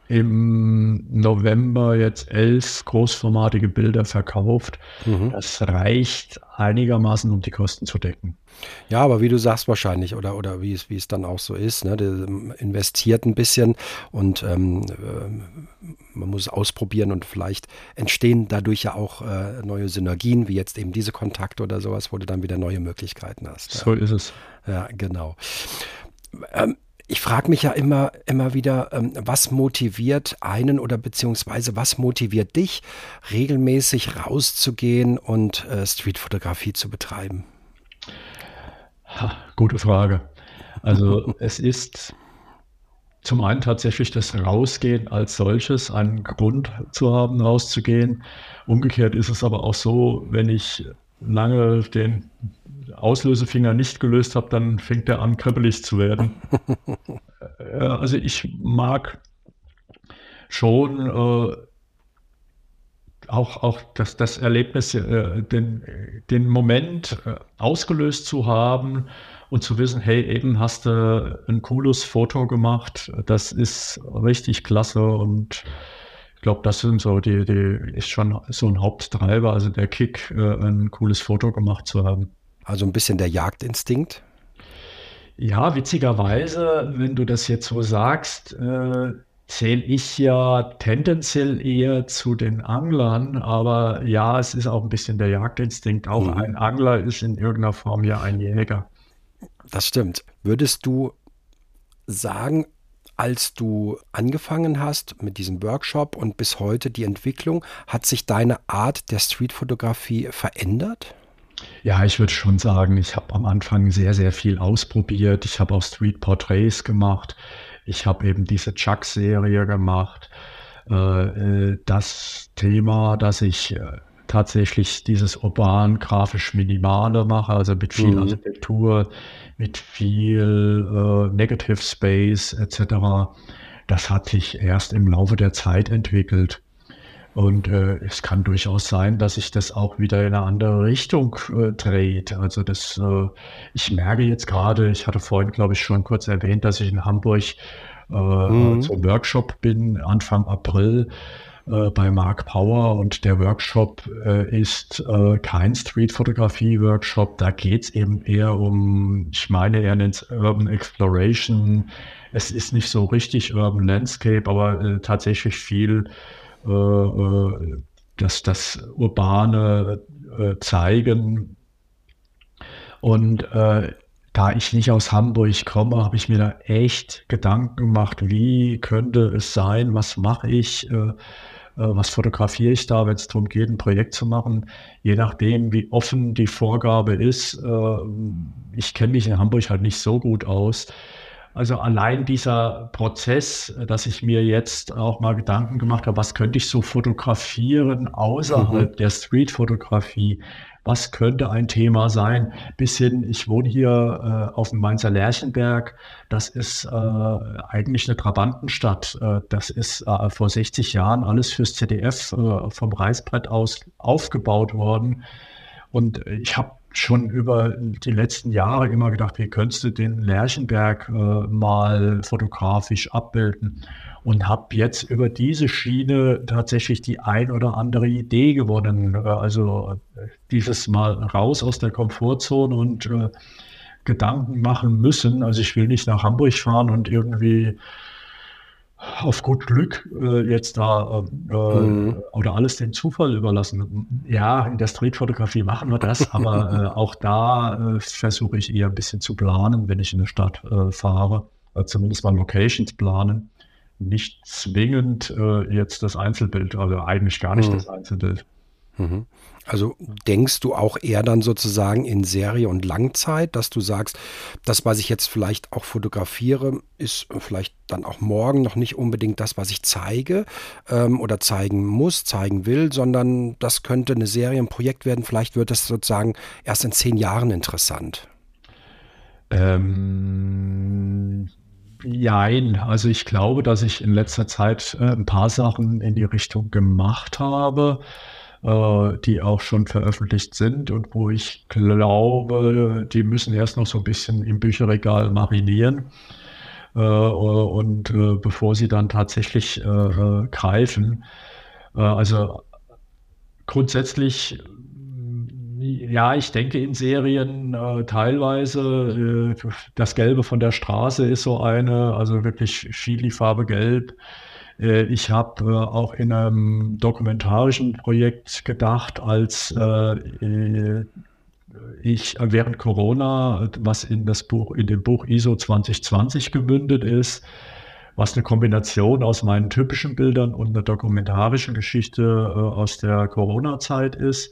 S2: im November jetzt elf großformatige Bilder verkauft.
S1: Mhm.
S2: Das reicht einigermaßen, um die Kosten zu decken.
S1: Ja, aber wie du sagst wahrscheinlich, oder, oder wie es, wie es dann auch so ist, ne, der investiert ein bisschen und ähm, äh, man muss es ausprobieren und vielleicht entstehen dadurch ja auch äh, neue Synergien, wie jetzt eben diese Kontakte oder sowas, wo du dann wieder neue Möglichkeiten hast.
S2: So
S1: ja.
S2: ist es.
S1: Ja, genau. Ähm, Ich frage mich ja immer, immer wieder, ähm, was motiviert einen oder beziehungsweise was motiviert dich, regelmäßig rauszugehen und äh, Streetfotografie zu betreiben?
S2: Ha, gute Frage. Also es ist zum einen tatsächlich das Rausgehen als solches, einen Grund zu haben, rauszugehen. Umgekehrt ist es aber auch so, wenn ich lange den Auslösefinger nicht gelöst habe, dann fängt er an, kribbelig zu werden. Also ich mag schon äh, auch, auch das, das Erlebnis, äh, den, den Moment äh, ausgelöst zu haben und zu wissen, hey, eben hast du ein cooles Foto gemacht, das ist richtig klasse und ich glaube, das sind so die, die ist schon so ein Haupttreiber, also der Kick, äh, ein cooles Foto gemacht zu haben.
S1: Also ein bisschen der Jagdinstinkt?
S2: Ja, witzigerweise, wenn du das jetzt so sagst, äh, zähle ich ja tendenziell eher zu den Anglern, aber ja, es ist auch ein bisschen der Jagdinstinkt. Auch
S1: Mhm.
S2: ein Angler ist in irgendeiner Form ja ein Jäger.
S1: Das stimmt. Würdest du sagen, als du angefangen hast mit diesem Workshop und bis heute die Entwicklung, hat sich deine Art der Streetfotografie verändert?
S2: Ja, ich würde schon sagen, ich habe am Anfang sehr, sehr viel ausprobiert. Ich habe auch Street Portraits gemacht. Ich habe eben diese Chuck-Serie gemacht. Äh, das Thema, dass ich äh, tatsächlich dieses urban grafisch Minimale mache, also mit viel
S1: Mhm.
S2: Architektur, mit viel äh, Negative Space et cetera. Das hat sich erst im Laufe der Zeit entwickelt. Und äh, es kann durchaus sein, dass sich das auch wieder in eine andere Richtung äh, dreht. Also das, äh, ich merke jetzt gerade, ich hatte vorhin, glaube ich, schon kurz erwähnt, dass ich in Hamburg äh,
S1: Mhm.
S2: zum Workshop bin, Anfang April äh, bei Mark Power. Und der Workshop äh, ist äh, kein Street-Fotografie-Workshop. Da geht es eben eher um, ich meine, er nennt es Urban Exploration. Es ist nicht so richtig Urban Landscape, aber äh, tatsächlich viel äh, äh, das, das urbane äh, Zeigen. Und äh, da ich nicht aus Hamburg komme, habe ich mir da echt Gedanken gemacht, wie könnte es sein, was mache ich, äh, äh, was fotografiere ich da, wenn es darum geht, ein Projekt zu machen, je nachdem, wie offen die Vorgabe ist. Äh, ich kenne mich in Hamburg halt nicht so gut aus. Also allein dieser Prozess, dass ich mir jetzt auch mal Gedanken gemacht habe, was könnte ich so fotografieren
S1: Mhm.
S2: außerhalb der Street-Fotografie? Was könnte ein Thema sein? Bis hin, ich wohne hier äh, auf dem Mainzer Lerchenberg. Das ist äh, eigentlich eine Trabantenstadt. Äh, das ist äh, vor sechzig Jahren alles fürs Z D F äh, vom Reißbrett aus aufgebaut worden. Und ich habe schon über die letzten Jahre immer gedacht, wie könntest du den Lerchenberg äh, mal fotografisch abbilden? Und habe jetzt über diese Schiene tatsächlich die ein oder andere Idee gewonnen. Äh, Also äh, dieses Mal raus aus der Komfortzone und äh, Gedanken machen müssen. Also ich will nicht nach Hamburg fahren und irgendwie auf gut Glück äh, jetzt da äh,
S1: Mhm.
S2: oder alles dem Zufall überlassen. Ja, in der Streetfotografie machen wir das, aber äh, auch da äh, versuche ich eher ein bisschen zu planen, wenn ich in eine Stadt äh, fahre, äh, zumindest mal Locations planen. Nicht zwingend äh, jetzt das Einzelbild, also eigentlich gar nicht
S1: Mhm.
S2: das Einzelbild.
S1: Mhm. Also denkst du auch eher dann sozusagen in Serie und Langzeit, dass du sagst, das, was ich jetzt vielleicht auch fotografiere, ist vielleicht dann auch morgen noch nicht unbedingt das, was ich zeige ähm, oder zeigen muss, zeigen will, sondern das könnte eine Serie, ein Projekt werden. Vielleicht wird das sozusagen erst in zehn Jahren interessant.
S2: Ähm, Jein, also ich glaube, dass ich in letzter Zeit äh, ein paar Sachen in die Richtung gemacht habe, äh, die auch schon veröffentlicht sind und wo ich glaube, die müssen erst noch so ein bisschen im Bücherregal marinieren äh, und äh, bevor sie dann tatsächlich äh, äh, greifen. Äh, also grundsätzlich, mm, ja, ich denke in Serien äh, teilweise. Äh, das Gelbe von der Straße ist so eine, also wirklich viel die Farbe Gelb. Äh, ich habe äh, auch in einem dokumentarischen Projekt gedacht, als äh, äh, ich während Corona, was in das Buch, in dem Buch I S O zwanzig zwanzig gemündet ist, was eine Kombination aus meinen typischen Bildern und einer dokumentarischen Geschichte äh, aus der Corona-Zeit ist.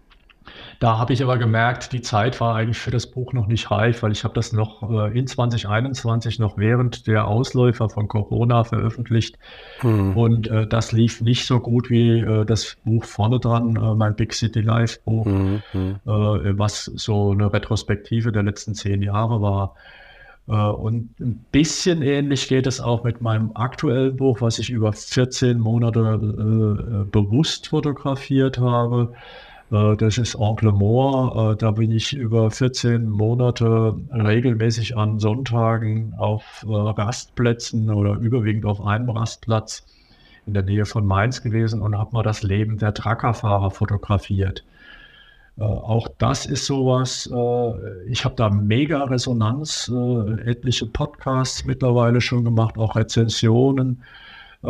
S2: Da habe ich aber gemerkt, die Zeit war eigentlich für das Buch noch nicht reif, weil ich habe das noch äh, in zwanzig einundzwanzig noch während der Ausläufer von Corona veröffentlicht.
S1: Mhm.
S2: Und äh, das lief nicht so gut wie äh, das Buch vorne dran, äh, mein Big City Life Buch,
S1: Mhm. Mhm.
S2: äh, was so eine Retrospektive der letzten zehn Jahre war. Äh, und ein bisschen ähnlich geht es auch mit meinem aktuellen Buch, was ich über vierzehn Monate äh, bewusst fotografiert habe. Äh, Das ist Ankle-Mort. Äh, Da bin ich über vierzehn Monate regelmäßig an Sonntagen auf äh, Rastplätzen oder überwiegend auf einem Rastplatz in der Nähe von Mainz gewesen und habe mal das Leben der Truckerfahrer fotografiert. Äh, Auch das ist sowas, äh, ich habe da mega Resonanz, äh, etliche Podcasts mittlerweile schon gemacht, auch Rezensionen, äh,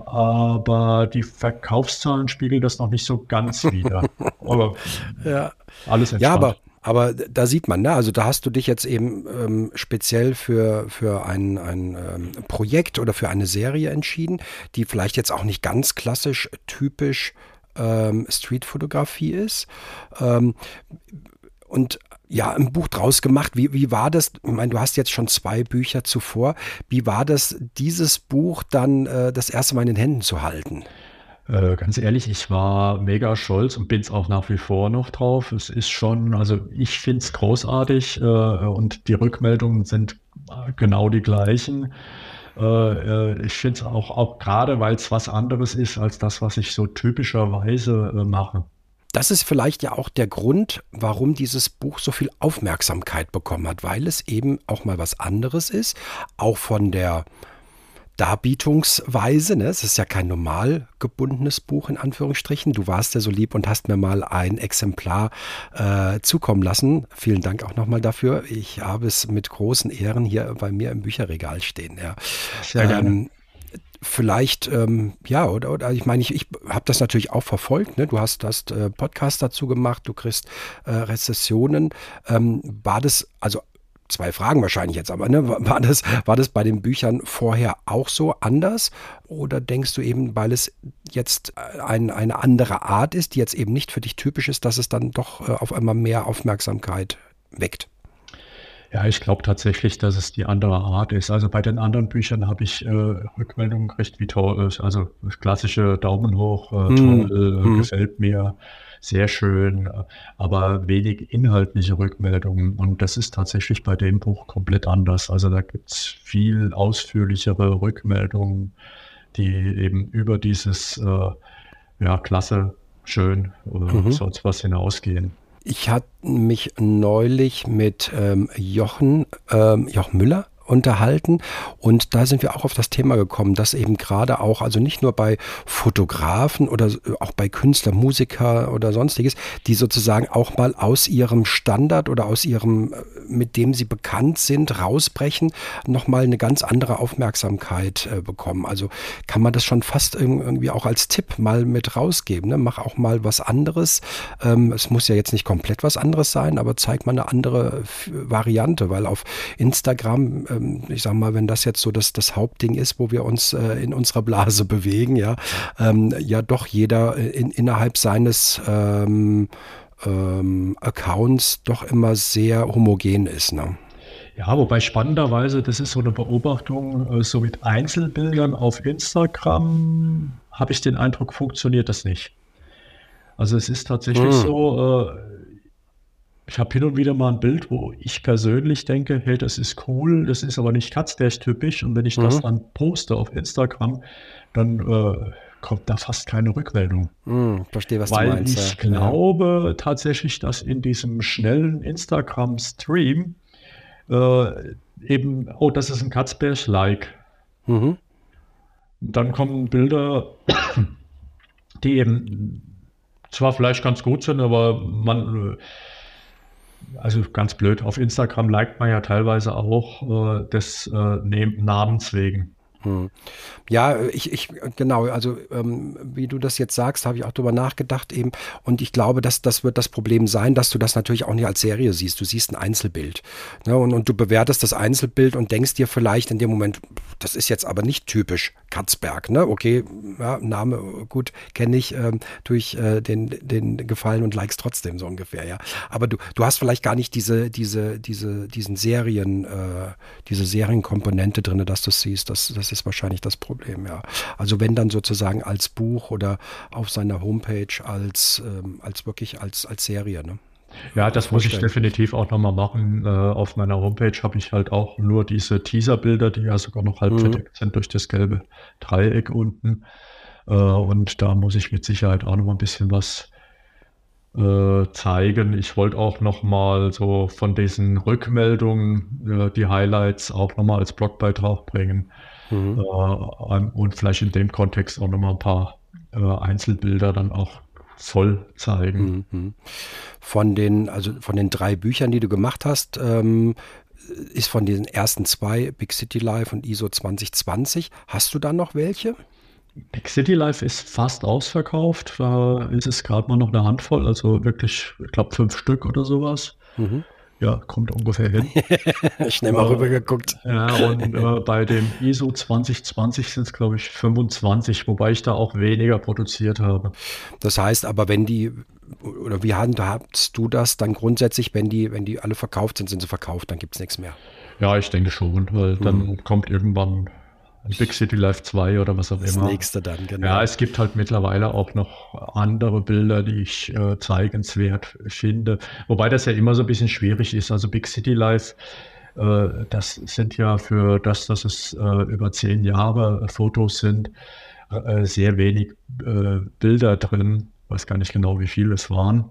S2: aber die Verkaufszahlen spiegeln das noch nicht so ganz wider. Aber
S1: Ja.
S2: alles
S1: Ja, aber,
S2: entspannt.
S1: aber da sieht man, ne? Also da hast du dich jetzt eben ähm, speziell für, für ein, ein ähm, Projekt oder für eine Serie entschieden, die vielleicht jetzt auch nicht ganz klassisch typisch ähm, Streetfotografie ist. Ähm, und ja, ein Buch draus gemacht. Wie, wie war das? Ich meine, du hast jetzt schon zwei Bücher zuvor. Wie war das, dieses Buch dann äh, das erste Mal in den Händen zu halten?
S2: Äh, ganz ehrlich, ich war mega stolz und bin es auch nach wie vor noch drauf. Es ist schon, also ich finde es großartig äh, und die Rückmeldungen sind äh, genau die gleichen. Äh, äh, ich finde es auch, auch gerade, weil es was anderes ist als das, was ich so typischerweise äh, mache.
S1: Das ist vielleicht ja auch der Grund, warum dieses Buch so viel Aufmerksamkeit bekommen hat, weil es eben auch mal was anderes ist, auch von der Darbietungsweise, ne? Es ist ja kein normal gebundenes Buch in Anführungsstrichen. Du warst ja so lieb und hast mir mal ein Exemplar äh, zukommen lassen. Vielen Dank auch nochmal dafür. Ich habe es mit großen Ehren hier bei mir im Bücherregal stehen. Ja.
S2: Sehr gerne.
S1: Ähm, Vielleicht, ähm, ja, oder, oder ich meine, ich, ich habe das natürlich auch verfolgt, ne? Du hast, hast äh, Podcast dazu gemacht, du kriegst äh, Rezessionen. Ähm, war das, also zwei Fragen wahrscheinlich jetzt, aber ne, war war das, war das bei den Büchern vorher auch so anders? Oder denkst du eben, weil es jetzt äh, ein, eine andere Art ist, die jetzt eben nicht für dich typisch ist, dass es dann doch äh, auf einmal mehr Aufmerksamkeit weckt?
S2: Ja, ich glaube tatsächlich, dass es die andere Art ist. Also bei den anderen Büchern habe ich äh, Rückmeldungen gekriegt, wie toll, äh, also das klassische Daumen hoch, äh,
S1: Hm,
S2: toll, äh,
S1: hm,
S2: gefällt mir, sehr schön, äh, aber wenig inhaltliche Rückmeldungen. Und das ist tatsächlich bei dem Buch komplett anders. Also da gibt's viel ausführlichere Rückmeldungen, die eben über dieses, äh, ja, klasse, schön oder
S1: mhm.
S2: sonst was hinausgehen.
S1: Ich hatte mich neulich mit ähm, Jochen, ähm, Jochen Müller unterhalten und da sind wir auch auf das Thema gekommen, dass eben gerade auch, also nicht nur bei Fotografen oder auch bei Künstler, Musiker oder sonstiges, die sozusagen auch mal aus ihrem Standard oder aus ihrem, äh, mit dem sie bekannt sind, rausbrechen, nochmal eine ganz andere Aufmerksamkeit äh, bekommen. Also kann man das schon fast irgendwie auch als Tipp mal mit rausgeben, ne? Mach auch mal was anderes. Ähm, es muss ja jetzt nicht komplett was anderes sein, aber zeig mal eine andere F- Variante, weil auf Instagram, ähm, ich sag mal, wenn das jetzt so das, das Hauptding ist, wo wir uns äh, in unserer Blase bewegen, ja, ähm, ja doch jeder in, innerhalb seines ähm, ähm, Accounts doch immer sehr homogen ist, ne?
S2: Ja, wobei spannenderweise, das ist so eine Beobachtung, äh, so mit Einzelbildern auf Instagram habe ich den Eindruck, funktioniert das nicht. Also es ist tatsächlich
S1: Hm,
S2: so, äh, ich habe hin und wieder mal ein Bild, wo ich persönlich denke, hey, das ist cool, das ist aber nicht Katzberg-typisch. Und wenn ich das
S1: mhm,
S2: dann poste auf Instagram, dann äh, kommt da fast keine Rückmeldung.
S1: hm, verstehe, was du
S2: Weil
S1: meinst, ja,
S2: ich
S1: ja.
S2: glaube tatsächlich, dass in diesem schnellen Instagram-Stream äh, eben, oh, das ist ein Katzberg-Like.
S1: Mhm.
S2: Dann kommen Bilder, die eben zwar vielleicht ganz gut sind, aber man, äh, also ganz blöd, auf Instagram liked man ja teilweise auch äh, des äh, Namens wegen.
S1: Hm. Ja, ich, ich, genau, also ähm, wie du das jetzt sagst, habe ich auch drüber nachgedacht eben. Und ich glaube, dass das wird das Problem sein, dass du das natürlich auch nicht als Serie siehst. Du siehst ein Einzelbild. Ne? Und, und du bewertest das Einzelbild und denkst dir vielleicht in dem Moment, das ist jetzt aber nicht typisch Katzberg. Ne? Okay, ja, Name, gut, kenne ich, ähm, tue ich äh, den, den Gefallen und likes trotzdem so ungefähr, ja. Aber du, du hast vielleicht gar nicht diese, diese, diese, diesen Serien, äh, diese Serienkomponente drin, dass du es siehst. Das, das ist wahrscheinlich das Problem, ja. Also wenn dann sozusagen als Buch oder auf seiner Homepage als, ähm, als wirklich als, als Serie, ne?
S2: Ja, das muss ich
S1: Vorstellen.
S2: definitiv auch nochmal machen. Äh, auf meiner Homepage habe ich halt auch nur diese Teaserbilder, die ja sogar noch halb
S1: Mhm.
S2: verdeckt sind durch das gelbe Dreieck unten. Äh, und da muss ich mit Sicherheit auch noch mal ein bisschen was äh, zeigen. Ich wollte auch noch mal so von diesen Rückmeldungen äh, die Highlights auch noch mal als Blogbeitrag bringen. Äh,
S1: Mhm.
S2: und vielleicht in dem Kontext auch noch mal ein paar äh, Einzelbilder dann auch voll zeigen.
S1: Mhm. Von den, also von den drei Büchern, die du gemacht hast, ähm, ist von den ersten zwei, Big City Life und I S O zwanzig zwanzig, hast du da noch welche?
S2: Big City Life ist fast ausverkauft. Da ist es gerade mal noch eine Handvoll, also wirklich, ich glaube, fünf Stück oder sowas.
S1: Mhm.
S2: Ja, kommt ungefähr hin.
S1: Schnell mal rüber
S2: Äh,
S1: geguckt.
S2: ja, und äh, bei dem I S O zwanzig zwanzig sind es, glaube ich, fünfundzwanzig, wobei ich da auch weniger produziert habe.
S1: Das heißt aber, wenn die, oder wie handhabst du das dann grundsätzlich, wenn die, wenn die alle verkauft sind, sind sie verkauft, dann gibt es nichts mehr.
S2: Ja, ich denke schon, weil
S1: Hm.
S2: dann kommt irgendwann ein Big City Life zwei oder was auch
S1: Das
S2: immer.
S1: nächste dann,
S2: Ja,
S1: genau.
S2: es gibt halt mittlerweile auch noch andere Bilder, die ich äh, zeigenswert finde. Wobei das ja immer so ein bisschen schwierig ist. Also Big City Life Äh, das sind ja für das, dass es äh, über zehn Jahre Fotos sind, äh, sehr wenig äh, Bilder drin. Ich weiß gar nicht genau, wie viele es waren.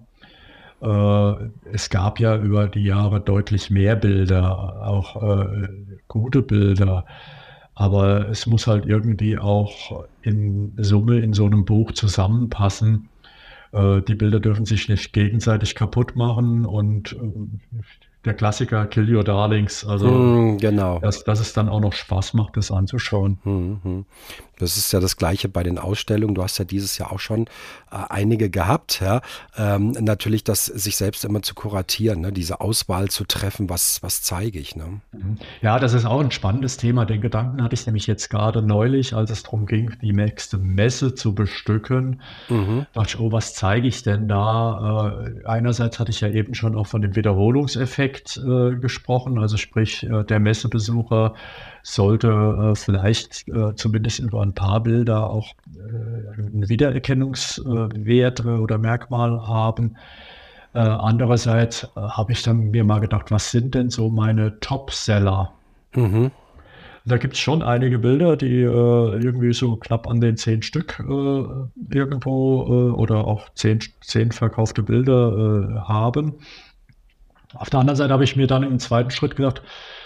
S2: Äh, es gab ja über die Jahre deutlich mehr Bilder, auch äh, gute Bilder. Aber es muss halt irgendwie auch in Summe in so einem Buch zusammenpassen. Äh, die Bilder dürfen sich nicht gegenseitig kaputt machen und äh, der Klassiker Kill Your Darlings, also
S1: Hm, genau.
S2: dass, dass es dann auch noch Spaß macht, das anzuschauen.
S1: Hm, hm. Das ist ja das Gleiche bei den Ausstellungen. Du hast ja dieses Jahr auch schon äh, einige gehabt. Ja? Ähm, natürlich, das sich selbst immer zu kuratieren, ne? Diese Auswahl zu treffen, was, was zeige ich. Ne?
S2: Mhm. Ja, das ist auch ein spannendes Thema. Den Gedanken hatte ich nämlich jetzt gerade neulich, als es darum ging, die nächste Messe zu bestücken.
S1: Mhm.
S2: Dachte ich, oh, was zeige ich denn da? Äh, einerseits hatte ich ja eben schon auch von dem Wiederholungseffekt äh, gesprochen. Also sprich, äh, der Messebesucher sollte äh, vielleicht äh, zumindest über ein paar Bilder auch äh, einen Wiedererkennungswert äh, oder Merkmal haben. Äh, andererseits äh, habe ich dann mir mal gedacht, was sind denn so meine Top-Seller?
S1: Mhm.
S2: Da gibt es schon einige Bilder, die äh, irgendwie so knapp an den zehn Stück äh, irgendwo äh, oder auch zehn, zehn verkaufte Bilder äh, haben. Auf der anderen Seite habe ich mir dann im zweiten Schritt gedacht,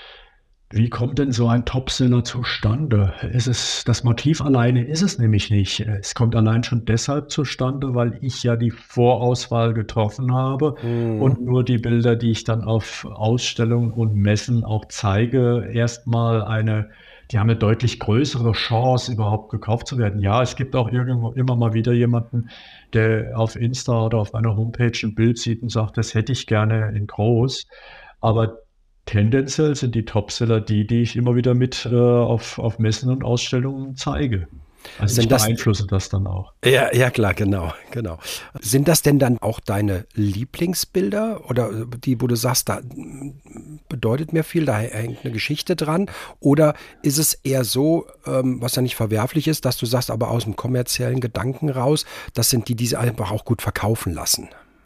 S2: wie kommt denn so ein Topseller zustande? Ist es, das Motiv alleine ist es nämlich nicht. Es kommt allein schon deshalb zustande, weil ich ja die Vorauswahl getroffen habe
S1: Mhm.
S2: und nur die Bilder, die ich dann auf Ausstellungen und Messen auch zeige, erstmal eine, die haben eine deutlich größere Chance, überhaupt gekauft zu werden. Ja, es gibt auch irgendwo immer mal wieder jemanden, der auf Insta oder auf meiner Homepage ein Bild sieht und sagt, das hätte ich gerne in groß. Aber tendenziell sind die Topseller die, die ich immer wieder mit äh, auf, auf Messen und Ausstellungen zeige. Also ich
S1: Sind das,
S2: beeinflusse das dann auch.
S1: ja, ja klar, genau, genau. Sind das denn dann auch deine Lieblingsbilder oder die, wo du sagst, da mm, bedeutet mir viel, da hängt eine Geschichte dran? Oder ist es eher so, ähm, was ja nicht verwerflich ist, dass du sagst, aber aus dem kommerziellen Gedanken raus, das sind die, die sie einfach auch gut verkaufen lassen?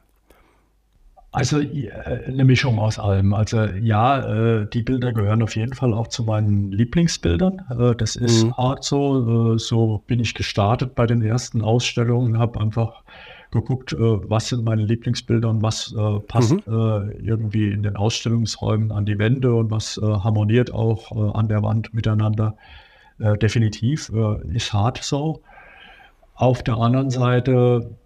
S2: Also äh, eine Mischung aus allem. Also ja, äh, die Bilder gehören auf jeden Fall auch zu meinen Lieblingsbildern. Äh, das ist
S1: Mhm.
S2: hart so. Äh, so bin ich gestartet bei den ersten Ausstellungen, habe einfach geguckt, äh, was sind meine Lieblingsbilder und was äh,
S1: Mhm.
S2: passt äh, irgendwie in den Ausstellungsräumen an die Wände und was äh, harmoniert auch äh, an der Wand miteinander. Äh, definitiv äh, ist hart so. Auf der anderen Seite,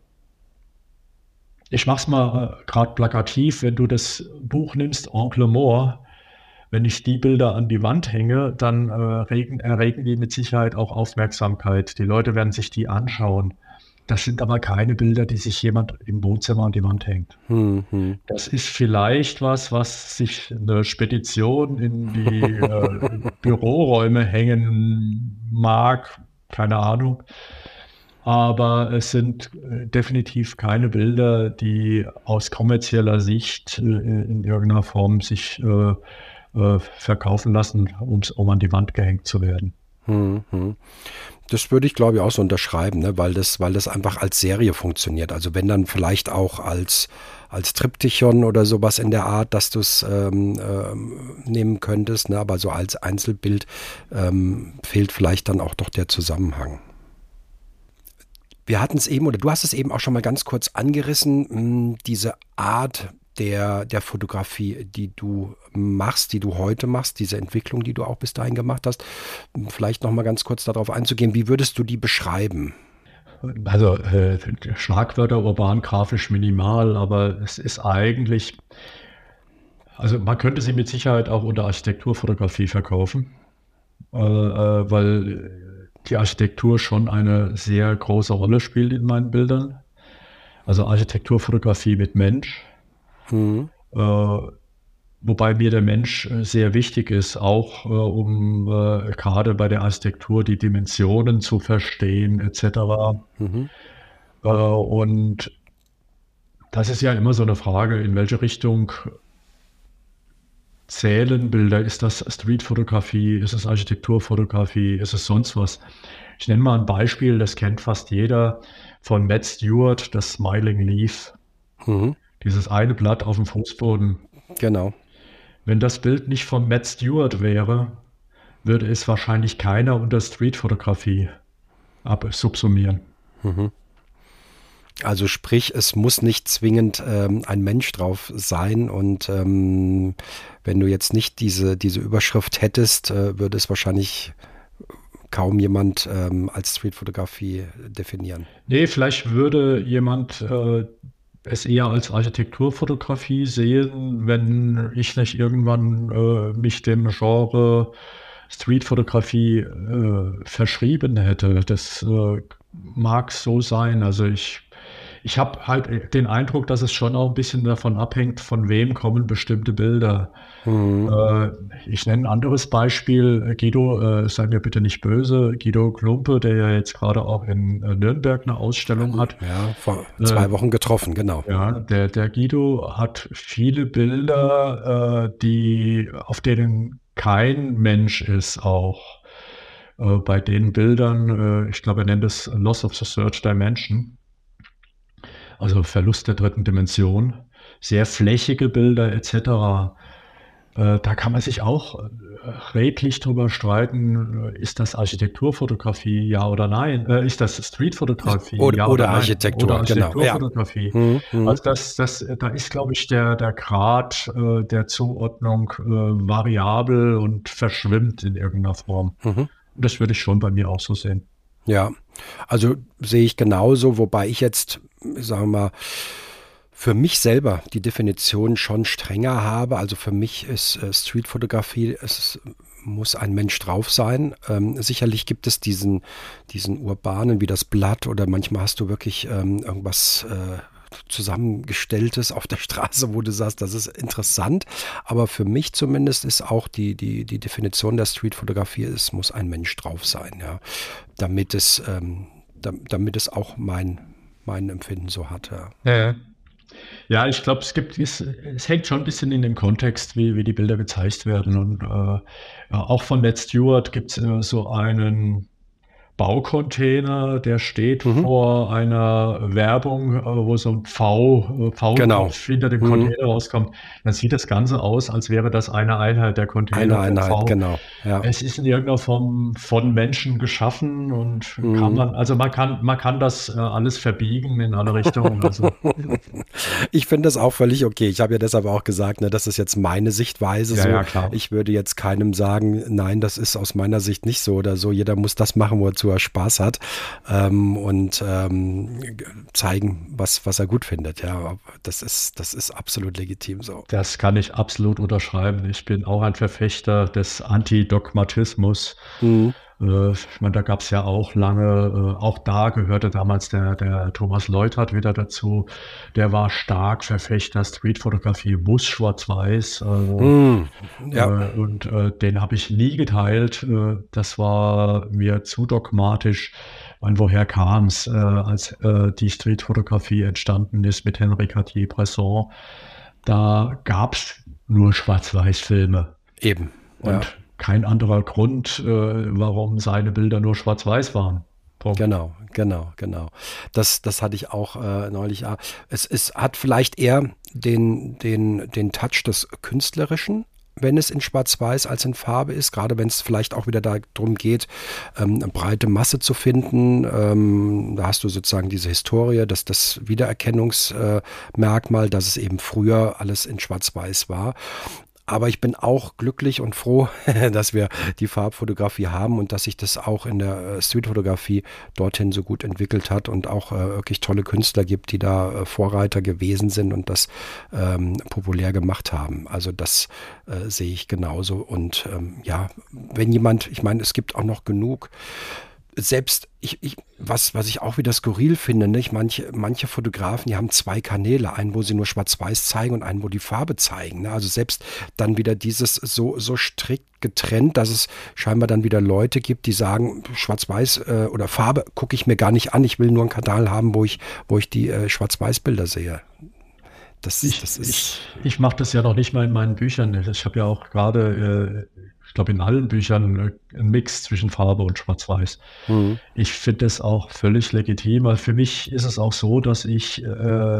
S2: ich mache es mal äh, gerade plakativ, wenn du das Buch nimmst, Oncle More, wenn ich die Bilder an die Wand hänge, dann äh, regen, erregen die mit Sicherheit auch Aufmerksamkeit. Die Leute werden sich die anschauen. Das sind aber keine Bilder, die sich jemand im Wohnzimmer an die Wand hängt.
S1: Mhm.
S2: Das ist vielleicht was, was sich eine Spedition in die äh, Büroräume hängen mag, keine Ahnung. Aber es sind äh, definitiv keine Bilder, die aus kommerzieller Sicht äh, in irgendeiner Form sich äh, äh, verkaufen lassen, um's, um an die Wand gehängt zu werden.
S1: Mhm. Das würde ich, glaube ich, auch so unterschreiben, ne? Weil das, weil das einfach als Serie funktioniert. Also wenn dann vielleicht auch als, als Triptychon oder sowas in der Art, dass du es ähm, ähm, nehmen könntest, ne? Aber so als Einzelbild ähm, fehlt vielleicht dann auch doch der Zusammenhang. Wir hatten es eben, oder du hast es eben auch schon mal ganz kurz angerissen, mh, diese Art der, der Fotografie, die du machst, die du heute machst, diese Entwicklung, die du auch bis dahin gemacht hast. Vielleicht noch mal ganz kurz darauf einzugehen. Wie würdest du die beschreiben?
S2: Also äh, Schlagwörter urban, grafisch minimal, aber es ist eigentlich, also man könnte sie mit Sicherheit auch unter Architekturfotografie verkaufen, äh, äh, weil die Architektur schon eine sehr große Rolle spielt in meinen Bildern. Also Architekturfotografie mit Mensch.
S1: Mhm.
S2: Äh, Wobei mir der Mensch äh, sehr wichtig ist, auch äh, um äh, gerade bei der Architektur die Dimensionen zu verstehen, et cetera.
S1: Mhm.
S2: Äh, und das ist ja immer so eine Frage, in welche Richtung zählen Bilder? Ist das Streetfotografie? Ist es Architekturfotografie? Ist es sonst was? Ich nenne mal ein Beispiel, das kennt fast jeder von Matt Stewart, das Smiling Leaf.
S1: Mhm.
S2: Dieses eine Blatt auf dem Fußboden.
S1: Genau.
S2: wenn das Bild nicht von Matt Stewart wäre, würde es wahrscheinlich keiner unter Streetfotografie absubsumieren.
S1: Mhm. Also sprich, es muss nicht zwingend ähm, ein Mensch drauf sein und ähm, wenn du jetzt nicht diese, diese Überschrift hättest, äh, würde es wahrscheinlich kaum jemand ähm, als Streetfotografie definieren.
S2: Nee, vielleicht würde jemand äh, es eher als Architekturfotografie sehen, wenn ich nicht irgendwann äh, mich dem Genre Streetfotografie äh, verschrieben hätte. Das äh, mag so sein. Also ich Ich habe halt den Eindruck, dass es schon auch ein bisschen davon abhängt, von wem kommen bestimmte Bilder.
S1: Mhm.
S2: Äh, ich nenne ein anderes Beispiel. Guido, äh, sei mir bitte nicht böse, Guido Klumpe, der ja jetzt gerade auch in äh, Nürnberg eine Ausstellung hat.
S1: Ja, vor
S2: Äh,
S1: zwei Wochen getroffen, genau.
S2: ja, der, der Guido hat viele Bilder, äh, die, auf denen kein Mensch ist auch. Äh, bei den Bildern, äh, ich glaube, er nennt es Loss of the Third Dimension. Also Verlust der dritten Dimension, sehr flächige Bilder et cetera. Äh, da kann man sich auch äh, redlich drüber streiten, äh, ist das Architekturfotografie, ja oder nein? Äh, ist das Streetfotografie,
S1: Oder,
S2: ja
S1: oder
S2: oder nein?
S1: Architektur,
S2: Oder
S1: genau. Ja.
S2: Architekturfotografie.
S1: Mhm. Mhm.
S2: Also das, das, da ist, glaube ich, der, der Grad äh, der Zuordnung äh, variabel und verschwimmt in irgendeiner Form.
S1: Mhm.
S2: Das würde ich schon bei mir auch so sehen.
S1: Ja, also sehe ich genauso, wobei ich jetzt, sagen wir mal, für mich selber die Definition schon strenger habe. Also für mich ist äh, Streetfotografie, es muss ein Mensch drauf sein. Ähm, sicherlich gibt es diesen, diesen urbanen wie das Blatt oder manchmal hast du wirklich ähm, irgendwas äh, Zusammengestelltes auf der Straße, wo du sagst, das ist interessant. Aber für mich zumindest ist auch die, die, die Definition der Streetfotografie, es muss ein Mensch drauf sein, ja, damit es, ähm, damit es auch mein, mein Empfinden so hat. Ja,
S2: Ja, ja, ich glaube, es gibt, es, es hängt schon ein bisschen in dem Kontext, wie, wie die Bilder gezeigt werden. Und äh, ja, auch von Matt Stewart gibt es äh, so einen Baucontainer, der steht
S1: mhm.
S2: vor einer Werbung, äh, wo so ein V, äh, V-Kopf
S1: Genau.
S2: hinter dem
S1: Mhm.
S2: Container rauskommt. Dann sieht das Ganze aus, als wäre das eine Einheit der Container.
S1: Eine
S2: der
S1: Einheit,
S2: V.
S1: genau. Ja.
S2: Es ist in irgendeiner Form von Menschen geschaffen und
S1: Mhm.
S2: kann man, also man kann, man kann das äh, alles verbiegen in alle Richtungen. Also.
S1: Ich finde das auch völlig okay. Ich habe ja deshalb auch gesagt, ne, das ist jetzt meine Sichtweise
S2: Ja,
S1: so.
S2: ja, klar.
S1: Ich würde jetzt keinem sagen, nein, das ist aus meiner Sicht nicht so oder so. Jeder muss das machen, wozu er Spaß hat ähm, und ähm, zeigen, was, was er gut findet. Ja, das ist, das ist absolut legitim so.
S2: Das kann ich absolut unterschreiben. Ich bin auch ein Verfechter des Antidogmatismus.
S1: Mhm.
S2: Äh, ich meine, da gab es ja auch lange, äh, auch da gehörte damals der, der Thomas Leutert wieder dazu. Der war stark Verfechter Streetfotografie, muss schwarz-weiß. Also,
S1: Mhm. Ja.
S2: äh, und äh, den habe ich nie geteilt. Äh, das war mir zu dogmatisch. Und woher kam es, äh, als äh, die Streetfotografie entstanden ist mit Henri Cartier-Bresson? Da gab es nur Schwarz-Weiß-Filme.
S1: Eben.
S2: Und
S1: Ja.
S2: kein anderer Grund, äh, warum seine Bilder nur schwarz-weiß waren. Punkt.
S1: Genau, genau, genau. Das, das hatte ich auch äh, neulich. Ah, Es, es hat vielleicht eher den, den, den Touch des Künstlerischen, wenn es in Schwarz-Weiß als in Farbe ist, gerade wenn es vielleicht auch wieder darum geht, ähm, eine breite Masse zu finden. Ähm, da hast du sozusagen diese Historie, dass das Wiedererkennungsmerkmal, äh, dass es eben früher alles in Schwarz-Weiß war. Aber ich bin auch glücklich und froh, dass wir die Farbfotografie haben und dass sich das auch in der Streetfotografie dorthin so gut entwickelt hat und auch äh, wirklich tolle Künstler gibt, die da äh, Vorreiter gewesen sind und das ähm, populär gemacht haben. Also das äh, sehe ich genauso. Und ähm, ja, wenn jemand, ich meine, es gibt auch noch genug, selbst ich, ich, was, was ich auch wieder skurril finde, nicht? Manche, manche Fotografen, die haben zwei Kanäle, einen, wo sie nur Schwarz-Weiß zeigen und einen, wo die Farbe zeigen. Ne? Also selbst dann wieder dieses so, so strikt getrennt, dass es scheinbar dann wieder Leute gibt, die sagen, Schwarz-Weiß äh, oder Farbe gucke ich mir gar nicht an, ich will nur einen Kanal haben, wo ich, wo ich die äh, Schwarz-Weiß-Bilder sehe. Das,
S2: Ich,
S1: das ist
S2: ich, ich mache das ja noch nicht mal in meinen Büchern. Ich habe ja auch gerade, äh, ich glaube in allen Büchern, äh, einen Mix zwischen Farbe und Schwarz-Weiß.
S1: Mhm.
S2: Ich finde das auch völlig legitim. Weil für mich ist es auch so, dass ich äh,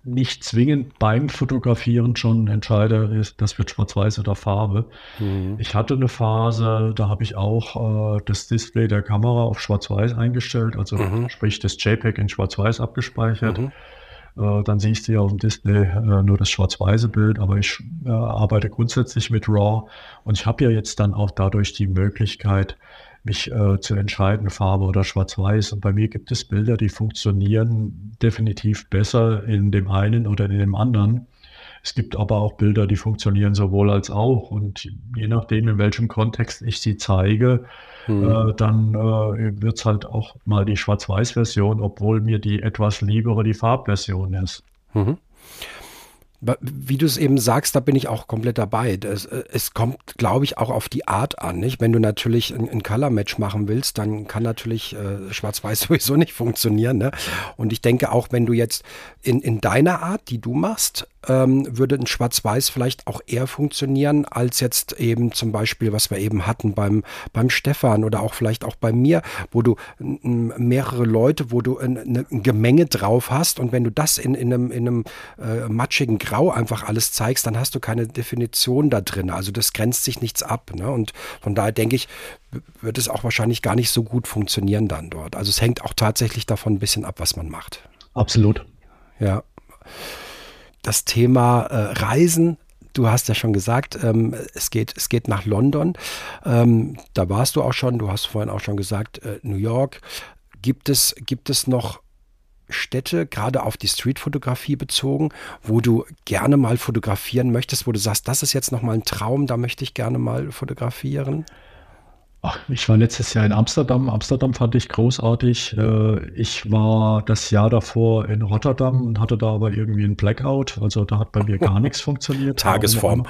S2: nicht zwingend beim Fotografieren schon entscheide, ist, das wird Schwarz-Weiß oder Farbe. Mhm. Ich hatte eine Phase, da habe ich auch äh, das Display der Kamera auf Schwarz-Weiß eingestellt, also mhm. sprich das JPEG in Schwarz-Weiß abgespeichert. Mhm. Äh, dann siehst du ja auf dem Display äh, nur das schwarz-weiße Bild, aber ich äh, arbeite grundsätzlich mit RAW und ich habe ja jetzt dann auch dadurch die Möglichkeit, mich äh, zu entscheiden, Farbe oder Schwarz-Weiß. Und bei mir gibt es Bilder, die funktionieren definitiv besser in dem einen oder in dem anderen. Es gibt aber auch Bilder, die funktionieren sowohl als auch. Und je nachdem, in welchem Kontext ich sie zeige, hm. äh, dann äh, wird es halt auch mal die Schwarz-Weiß-Version, obwohl mir die etwas liebere die Farbversion ist.
S1: Mhm. Wie du es eben sagst, da bin ich auch komplett dabei. Das, es kommt, glaube ich, auch auf die Art an. Nicht? Wenn du natürlich ein, ein Color-Match machen willst, dann kann natürlich äh, Schwarz-Weiß sowieso nicht funktionieren. Ne? Und ich denke auch, wenn du jetzt in, in deiner Art, die du machst, ähm, würde ein Schwarz-Weiß vielleicht auch eher funktionieren, als jetzt eben zum Beispiel, was wir eben hatten beim, beim Stefan oder auch vielleicht auch bei mir, wo du m, mehrere Leute, wo du ein, ein Gemenge drauf hast und wenn du das in, in einem, in einem äh, matschigen Grau einfach alles zeigst, dann hast du keine Definition da drin. Also das grenzt sich nichts ab. Ne? Und von daher denke ich, wird es auch wahrscheinlich gar nicht so gut funktionieren dann dort. Also es hängt auch tatsächlich davon ein bisschen ab, was man macht.
S2: Absolut.
S1: Ja. Das Thema äh, Reisen, du hast ja schon gesagt, ähm, es geht, es geht nach London. Ähm, da warst du auch schon, du hast vorhin auch schon gesagt, äh, New York. Gibt es, gibt es noch Städte, gerade auf die Streetfotografie bezogen, wo du gerne mal fotografieren möchtest, wo du sagst, das ist jetzt nochmal ein Traum, da möchte ich gerne mal fotografieren?
S2: Ach, ich war letztes Jahr in Amsterdam. Amsterdam fand ich großartig. Ich war das Jahr davor in Rotterdam und hatte da aber irgendwie einen Blackout. Also da hat bei mir gar nichts funktioniert.
S1: Tagesform.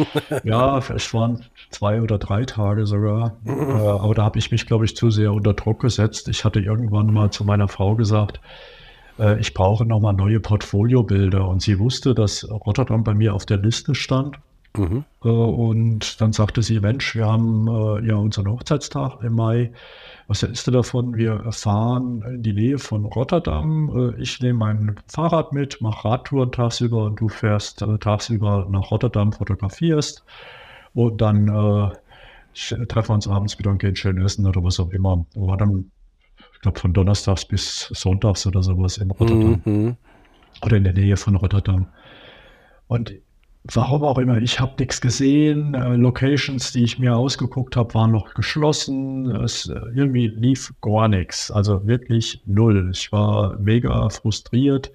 S2: Ja, es waren zwei oder drei Tage sogar. Aber da habe ich mich, glaube ich, zu sehr unter Druck gesetzt. Ich hatte irgendwann mal zu meiner Frau gesagt, ich brauche nochmal neue Portfoliobilder. Und sie wusste, dass Rotterdam bei mir auf der Liste stand. Mhm. Und dann sagte sie, Mensch, wir haben äh, ja unseren Hochzeitstag im Mai. Was hältst du davon? Wir fahren in die Nähe von Rotterdam. Äh, ich nehme mein Fahrrad mit, mache Radtouren tagsüber und du fährst äh, tagsüber nach Rotterdam, fotografierst. Und dann äh, treffen wir uns abends wieder und gehen schön essen oder was auch immer. War dann, ich glaube, von Donnerstags bis Sonntags oder sowas in Rotterdam. Mhm. Oder in der Nähe von Rotterdam. Und warum auch immer, ich habe nichts gesehen. Äh, Locations, die ich mir ausgeguckt habe, waren noch geschlossen. Es äh, irgendwie lief gar nichts. Also wirklich null. Ich war mega frustriert.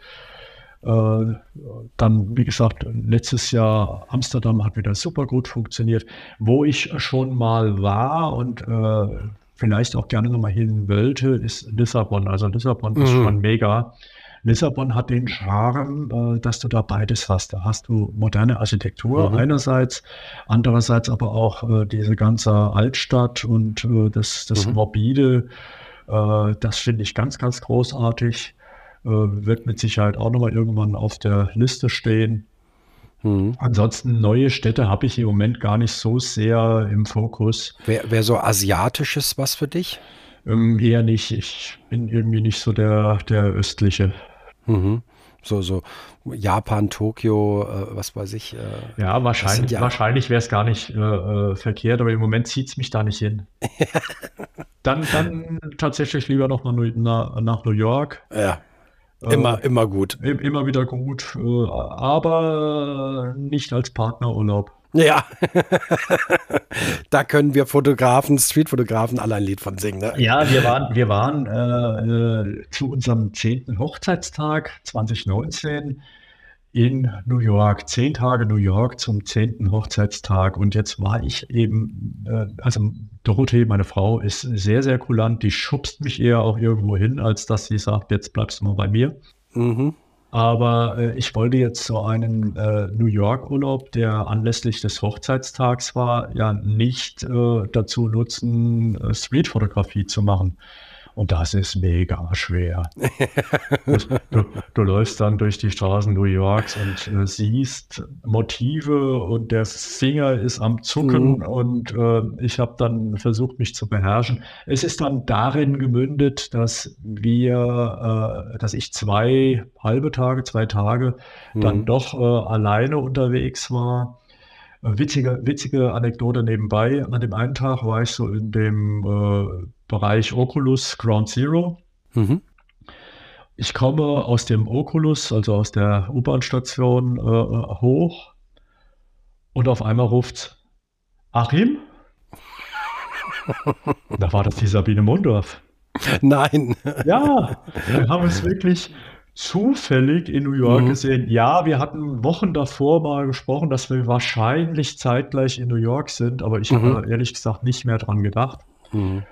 S2: Äh, dann, wie gesagt, letztes Jahr Amsterdam hat wieder super gut funktioniert. Wo ich schon mal war und äh, vielleicht auch gerne nochmal hin wollte, ist Lissabon. Also Lissabon mhm. ist schon mega. Lissabon hat den Charme, äh, dass du da beides hast. Da hast du moderne Architektur mhm. einerseits, andererseits aber auch äh, diese ganze Altstadt und äh, das, das mhm. Morbide. Äh, das finde ich ganz, ganz großartig. Äh, wird mit Sicherheit auch nochmal irgendwann auf der Liste stehen. Mhm. Ansonsten neue Städte habe ich im Moment gar nicht so sehr im Fokus.
S1: Wäre wär so Asiatisches was für dich?
S2: Ähm, eher nicht. Ich bin irgendwie nicht so der, der östliche.
S1: Mhm. So, so Japan, Tokio, äh, was weiß ich. Äh,
S2: ja, wahrscheinlich, ja wahrscheinlich wäre es gar nicht äh, verkehrt, aber im Moment zieht es mich da nicht hin. dann, dann tatsächlich lieber noch mal nach, nach New York.
S1: Ja, immer, äh, immer gut.
S2: Immer wieder gut, äh, aber nicht als Partnerurlaub.
S1: Ja, da können wir Fotografen, Streetfotografen alle ein Lied von singen. Ne?
S2: Ja, wir waren, wir waren äh, äh, zu unserem zehnten Hochzeitstag zwanzig neunzehn in New York. Zehn Tage New York zum zehnten Hochzeitstag. Und jetzt war ich eben, äh, also Dorothee, meine Frau, ist sehr, sehr kulant. Die schubst mich eher auch irgendwo hin, als dass sie sagt, jetzt bleibst du mal bei mir. Mhm. Aber äh, ich wollte jetzt so einen äh, New York-Urlaub, der anlässlich des Hochzeitstags war, ja nicht äh, dazu nutzen, äh, Streetfotografie zu machen. Und das ist mega schwer. du, du läufst dann durch die Straßen New Yorks und äh, siehst Motive und der Finger ist am Zucken mhm. und äh, ich habe dann versucht, mich zu beherrschen. Es ist dann darin gemündet, dass wir, äh, dass ich zwei halbe Tage, zwei Tage mhm. dann doch äh, alleine unterwegs war. Witzige, witzige Anekdote nebenbei. An dem einen Tag war ich so in dem äh, Bereich Oculus Ground Zero. Mhm. Ich komme aus dem Oculus, also aus der U-Bahn-Station, äh, hoch und auf einmal ruft Achim? Da war das die Sabine Mondorf.
S1: Nein.
S2: Ja, wir haben es wirklich zufällig in New York mhm. gesehen. Ja, wir hatten Wochen davor mal gesprochen, dass wir wahrscheinlich zeitgleich in New York sind, aber ich mhm. habe ehrlich gesagt nicht mehr dran gedacht.
S1: Mhm.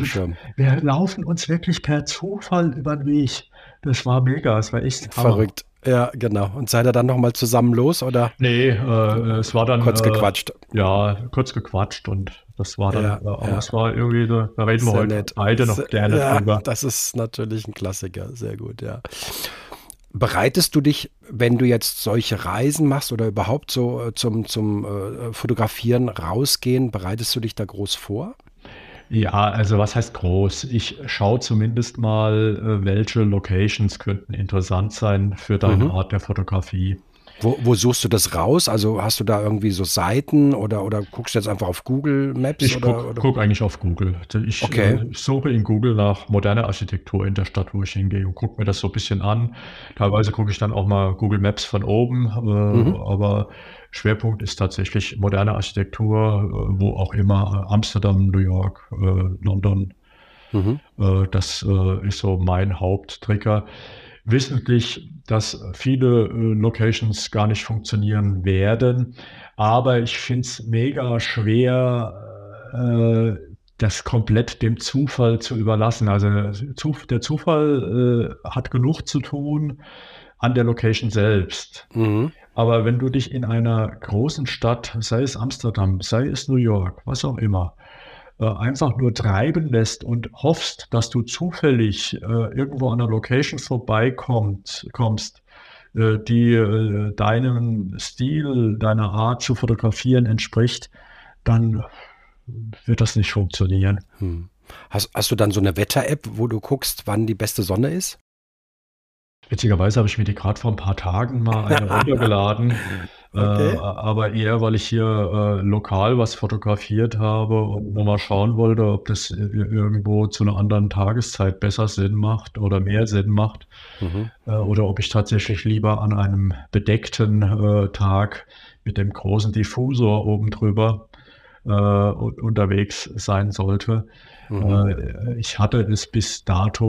S2: Wir laufen uns wirklich per Zufall über den Weg. Das war mega, das war echt
S1: verrückt. Hammer. Ja, genau. Und seid ihr dann nochmal zusammen los, oder?
S2: Nee, äh, es war dann...
S1: Kurz äh, gequatscht.
S2: Ja, kurz gequatscht und das war dann...
S1: Ja,
S2: äh, aber
S1: ja.
S2: es war irgendwie, da reden wir
S1: sehr
S2: heute
S1: nett.
S2: beide noch
S1: sehr,
S2: gerne
S1: ja,
S2: drüber.
S1: Das ist natürlich ein Klassiker, sehr gut, ja. Bereitest du dich, wenn du jetzt solche Reisen machst oder überhaupt so äh, zum, zum äh, Fotografieren rausgehen, bereitest du dich da groß vor?
S2: Ja, also was heißt groß? Ich schaue zumindest mal, welche Locations könnten interessant sein für deine mhm. Art der Fotografie.
S1: Wo, wo suchst du das raus? Also hast du da irgendwie so Seiten oder, oder guckst du jetzt einfach auf Google Maps?
S2: Ich
S1: oder,
S2: gucke
S1: oder?
S2: guck eigentlich auf Google. Ich,
S1: okay.
S2: äh, ich suche in Google nach moderner Architektur in der Stadt, wo ich hingehe und gucke mir das so ein bisschen an. Teilweise gucke ich dann auch mal Google Maps von oben, äh, mhm. aber Schwerpunkt ist tatsächlich moderne Architektur, äh, wo auch immer, äh, Amsterdam, New York, äh, London. Mhm. Äh, das äh, ist so mein Haupttrigger. Wissentlich, dass viele äh, Locations gar nicht funktionieren werden, aber ich finde es mega schwer, äh, das komplett dem Zufall zu überlassen. Also der Zufall äh, hat genug zu tun an der Location selbst. Mhm. Aber wenn du dich in einer großen Stadt, sei es Amsterdam, sei es New York, was auch immer, einfach nur treiben lässt und hoffst, dass du zufällig äh, irgendwo an einer Location vorbeikommst, kommst, äh, die äh, deinem Stil, deiner Art zu fotografieren entspricht, dann wird das nicht funktionieren.
S1: Hm. Hast, hast du dann so eine Wetter-App, wo du guckst, wann die beste Sonne ist?
S2: Witzigerweise habe ich mir die gerade vor ein paar Tagen mal eine runtergeladen. Okay. Äh, aber eher, weil ich hier äh, lokal was fotografiert habe und nur mal schauen wollte, ob das irgendwo zu einer anderen Tageszeit besser Sinn macht oder mehr Sinn macht. Mhm. Äh, oder ob ich tatsächlich lieber an einem bedeckten äh, Tag mit dem großen Diffusor oben drüber äh, unterwegs sein sollte. Mhm. Äh, ich hatte es bis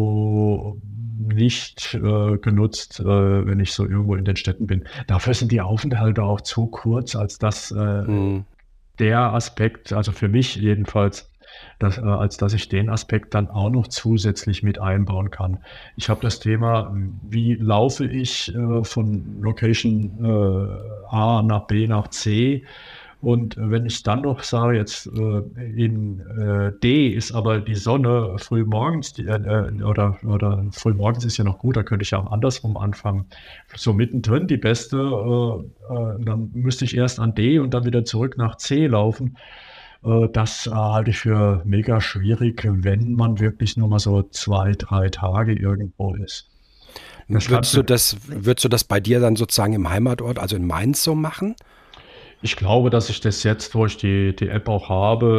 S2: dato nicht äh, genutzt, äh, wenn ich so irgendwo in den Städten bin. Dafür sind die Aufenthalte auch zu kurz, als dass äh, mhm. der Aspekt, also für mich jedenfalls, dass, äh, als dass ich den Aspekt dann auch noch zusätzlich mit einbauen kann. Ich habe das Thema, wie laufe ich äh, von Location äh, A nach B nach C? Und wenn ich dann noch sage, jetzt äh, in äh, D ist aber die Sonne früh morgens, die, äh, oder, oder früh morgens ist ja noch gut, da könnte ich ja auch andersrum anfangen. So mittendrin die beste, äh, äh, dann müsste ich erst an D und dann wieder zurück nach C laufen. Äh, das äh, halte ich für mega schwierig, wenn man wirklich nur mal so zwei, drei Tage irgendwo ist.
S1: Würdest du das, würdest du das bei dir dann sozusagen im Heimatort, also in Mainz so machen?
S2: Ich glaube, dass ich das jetzt, wo ich die, die App auch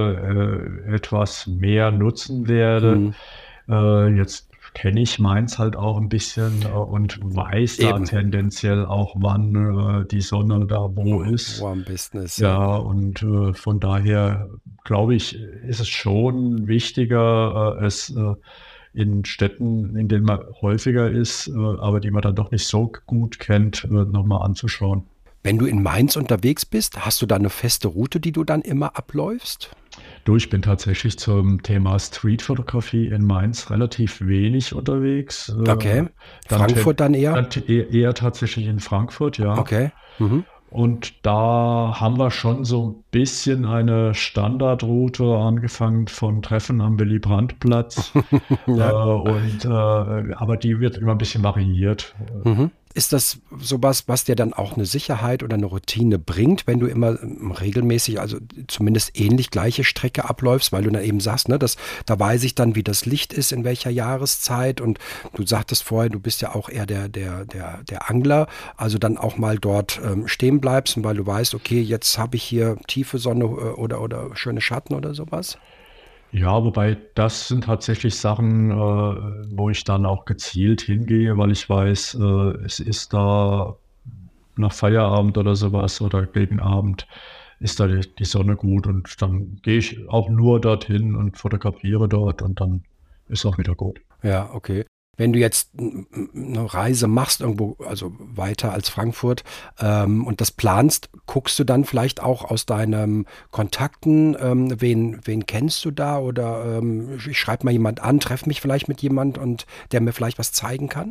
S2: habe, äh, etwas mehr nutzen werde. Mhm. Äh, jetzt kenne ich Mainz halt auch ein bisschen äh, und weiß Eben. da tendenziell auch, wann äh, die Sonne da wo ist.
S1: Warm Business.
S2: Ja, ja. und äh, von daher glaube ich, ist es schon wichtiger, äh, es äh, in Städten, in denen man häufiger ist, äh, aber die man dann doch nicht so gut kennt, äh, nochmal anzuschauen.
S1: Wenn du in Mainz unterwegs bist, hast du da eine feste Route, die du dann immer abläufst?
S2: Du, ich bin tatsächlich zum Thema Streetfotografie in Mainz relativ wenig unterwegs.
S1: Okay. Dann Frankfurt dann eher?
S2: Dann eher tatsächlich in Frankfurt, ja.
S1: Okay. Mhm.
S2: Und da haben wir schon so ein bisschen eine Standardroute angefangen von Treffen am Willy-Brandt-Platz. Äh,
S1: Ja.
S2: und, äh, aber die wird immer ein bisschen variiert.
S1: Mhm. Ist das sowas, was dir dann auch eine Sicherheit oder eine Routine bringt, wenn du immer ähm, regelmäßig, also zumindest ähnlich gleiche Strecke abläufst, weil du dann eben sagst, ne, das, da weiß ich dann, wie das Licht ist, in welcher Jahreszeit, und du sagtest vorher, du bist ja auch eher der, der, der, der Angler, also dann auch mal dort ähm, stehen bleibst, und weil du weißt, okay, jetzt habe ich hier tiefe Sonne äh, oder, oder schöne Schatten oder sowas.
S2: Ja, wobei das sind tatsächlich Sachen, äh, wo ich dann auch gezielt hingehe, weil ich weiß, äh, es ist da nach Feierabend oder sowas oder gegen Abend ist da die, die Sonne gut, und dann gehe ich auch nur dorthin und fotografiere dort, und dann ist auch wieder gut.
S1: Ja, okay. Wenn du jetzt n- n- eine Reise machst, irgendwo, also weiter als Frankfurt, ähm, und das planst, guckst du dann vielleicht auch aus deinen Kontakten, ähm, wen, wen kennst du da? Oder ähm, ich schreibe mal jemand an, treffe mich vielleicht mit jemand und der mir vielleicht was zeigen kann?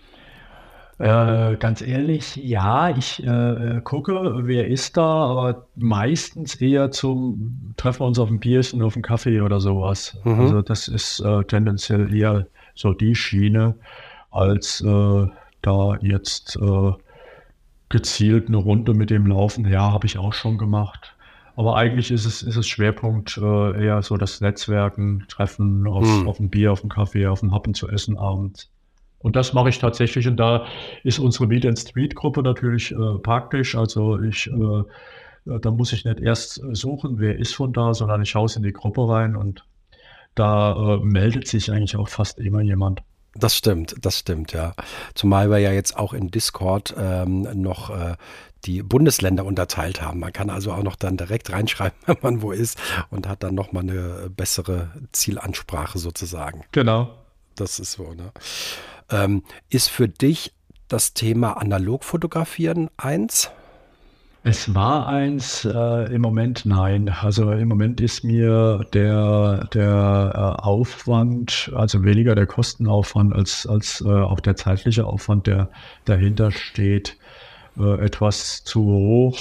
S2: Äh, ganz ehrlich, ja, ich äh, gucke, wer ist da, aber meistens eher zum treffen wir uns auf ein Bierchen, auf einen Kaffee oder sowas.
S1: Mhm.
S2: Also das ist äh, tendenziell eher so die Schiene, als äh, da jetzt äh, gezielt eine Runde mit dem laufen. Ja, habe ich auch schon gemacht. Aber eigentlich ist es, ist es Schwerpunkt äh, eher so das Netzwerken, Treffen auf,
S1: Hm.
S2: auf ein Bier, auf einen Kaffee, auf einen Happen zu essen abends. Und das mache ich tatsächlich, und da ist unsere Meet and Street Gruppe natürlich äh, praktisch. Also ich, äh, da muss ich nicht erst suchen, wer ist von da, sondern ich schaue in die Gruppe rein, und da äh, meldet sich eigentlich auch fast immer jemand.
S1: Das stimmt, das stimmt, ja. Zumal wir ja jetzt auch in Discord ähm, noch äh, die Bundesländer unterteilt haben. Man kann also auch noch dann direkt reinschreiben, wenn man wo ist, und hat dann nochmal eine bessere Zielansprache sozusagen.
S2: Genau.
S1: Das ist so, ne? Ähm, ist für dich das Thema Analogfotografieren eins?
S2: Es war eins, äh, im Moment nein. Also im Moment ist mir der, der äh, Aufwand, also weniger der Kostenaufwand als, als äh, auch der zeitliche Aufwand, der dahinter steht, äh, etwas zu hoch.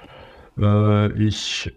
S2: Äh, ich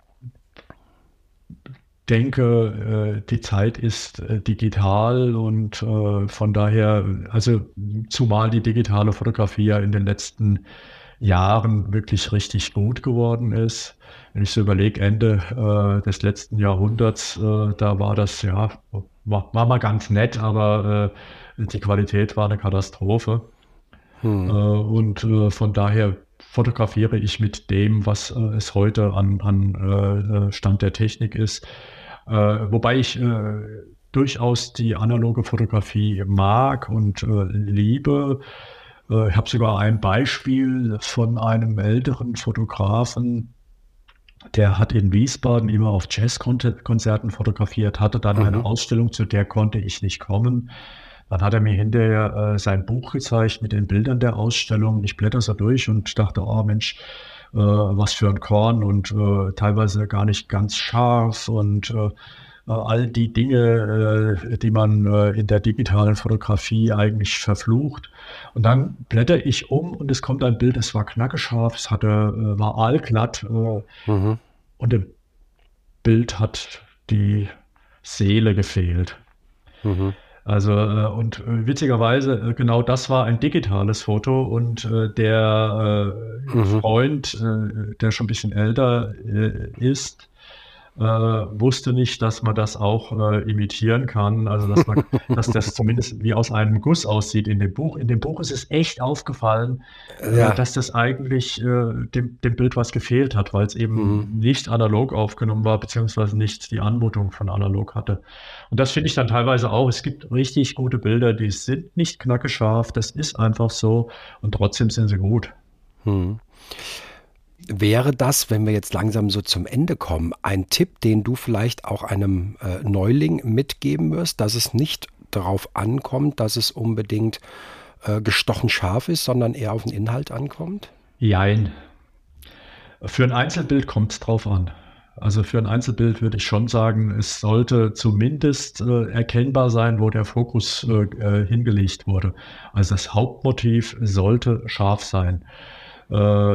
S2: denke, äh, die Zeit ist äh, digital, und äh, von daher, also zumal die digitale Fotografie ja in den letzten Jahren wirklich richtig gut geworden ist. Wenn ich so überlege, Ende äh, des letzten Jahrhunderts, äh, da war das ja, war, war mal ganz nett, aber äh, die Qualität war eine Katastrophe. Äh,
S1: Hm.
S2: und äh, von daher fotografiere ich mit dem, was äh, es heute an, an äh, äh, Stand der Technik ist. Äh, wobei ich äh, durchaus die analoge Fotografie mag und äh, liebe. Äh, ich habe sogar ein Beispiel von einem älteren Fotografen, der hat in Wiesbaden immer auf Jazzkonzerten fotografiert, hatte dann eine
S1: Mhm.
S2: Ausstellung, zu der konnte ich nicht kommen. Dann hat er mir hinterher äh, sein Buch gezeigt mit den Bildern der Ausstellung. Ich blätter so durch und dachte, oh Mensch, äh, was für ein Korn, und äh, teilweise gar nicht ganz scharf, und äh, äh, all die Dinge, äh, die man äh, in der digitalen Fotografie eigentlich verflucht. Und dann blätter ich um, und es kommt ein Bild, es war knackescharf, es hatte, äh, war aalglatt, äh,
S1: Mhm.
S2: und dem Bild hat die Seele gefehlt.
S1: Mhm.
S2: Also, äh, und äh, witzigerweise, äh, genau das war ein digitales Foto, und äh, der äh,
S1: Mhm.
S2: Freund, äh, der schon ein bisschen älter äh, ist, äh, wusste nicht, dass man das auch äh, imitieren kann. Also, dass man, dass das zumindest wie aus einem Guss aussieht in dem Buch. In dem Buch ist es echt aufgefallen, äh,
S1: Ja.
S2: dass das eigentlich äh, dem, dem Bild was gefehlt hat, weil es
S1: Mhm.
S2: eben nicht analog aufgenommen war, beziehungsweise nicht die Anmutung von analog hatte. Und das finde ich dann teilweise auch. Es gibt richtig gute Bilder, die sind nicht knackescharf, das ist einfach so, und trotzdem sind sie gut.
S1: Mhm. Wäre das, wenn wir jetzt langsam so zum Ende kommen, ein Tipp, den du vielleicht auch einem äh, Neuling mitgeben wirst, dass es nicht darauf ankommt, dass es unbedingt äh, gestochen scharf ist, sondern eher auf den Inhalt ankommt?
S2: Jein. Für ein Einzelbild kommt es drauf an. Also für ein Einzelbild würde ich schon sagen, es sollte zumindest äh, erkennbar sein, wo der Fokus äh, äh, hingelegt wurde. Also das Hauptmotiv sollte scharf sein. Äh,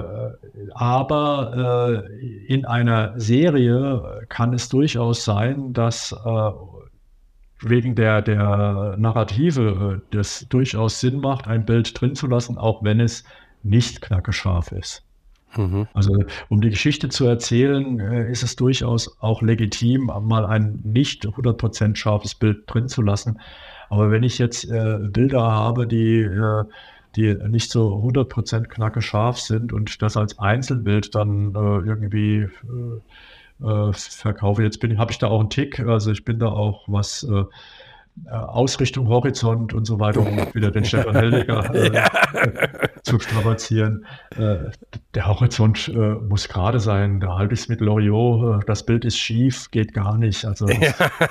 S2: aber äh, in einer Serie kann es durchaus sein, dass äh, wegen der, der Narrative äh, das durchaus Sinn macht, ein Bild drin zu lassen, auch wenn es nicht knackescharf ist. Mhm. Also um die Geschichte zu erzählen, äh, ist es durchaus auch legitim, mal ein nicht hundert Prozent scharfes Bild drin zu lassen. Aber wenn ich jetzt äh, Bilder habe, die, äh, die nicht so hundert Prozent knackescharf sind und das als Einzelbild dann äh, irgendwie äh, äh, verkaufe, jetzt bin, habe ich da auch einen Tick, also ich bin da auch was äh, Ausrichtung Horizont und so weiter, um wieder den Stefan Heldiger äh, ja. zu strapazieren. Äh, der Horizont äh, muss gerade sein, da halte ich es mit Loriot, äh, das Bild ist schief, geht gar nicht. Also
S1: ja,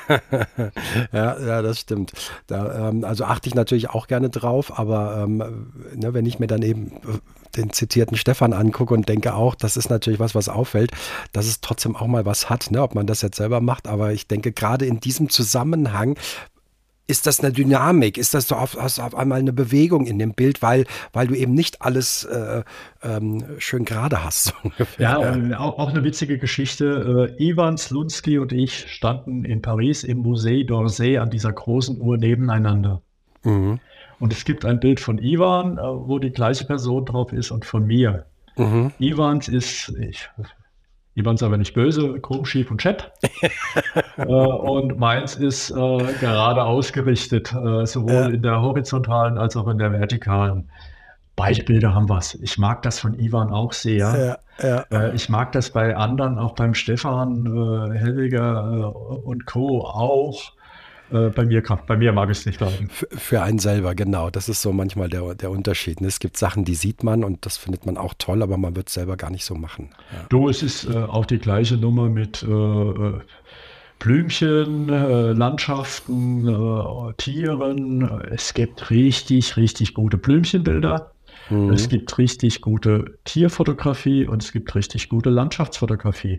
S1: ja, das stimmt. Da, ähm, also achte ich natürlich auch gerne drauf, aber ähm, ne, wenn ich mir dann eben den zitierten Stefan angucke und denke auch, das ist natürlich was, was auffällt, dass es trotzdem auch mal was hat, ne, ob man das jetzt selber macht, aber ich denke gerade in diesem Zusammenhang ist das eine Dynamik? Ist das so auf, hast du auf einmal eine Bewegung in dem Bild, weil, weil du eben nicht alles äh, ähm, schön gerade hast? So ungefähr.
S2: Ja, und auch, auch eine witzige Geschichte. Äh, Ivan Slunski und ich standen in Paris im Musée d'Orsay an dieser großen Uhr nebeneinander. Mhm. Und es gibt ein Bild von Ivan, äh, wo die gleiche Person drauf ist und von mir. Mhm. Ivans ist... Ich, Ivan ist aber nicht böse, krumm, schief und schepp. äh, und meins ist äh, gerade ausgerichtet, äh, sowohl ja. in der horizontalen als auch in der vertikalen. Beide Bilder haben was. Ich mag das von Ivan auch sehr. Ja, ja. Äh, ich mag das bei anderen, auch beim Stefan äh, Heldiger äh, und Co. auch. Äh, bei mir kann, bei mir mag ich es nicht bleiben.
S1: Für, für einen selber, genau. Das ist so manchmal der, der Unterschied. Es gibt Sachen, die sieht man und das findet man auch toll, aber man wird es selber gar nicht so machen.
S2: Ja. Du, es ist äh, auch die gleiche Nummer mit äh, Blümchen, äh, Landschaften, äh, Tieren. Es gibt richtig, richtig gute Blümchenbilder. Mhm. Es gibt richtig gute Tierfotografie und es gibt richtig gute Landschaftsfotografie.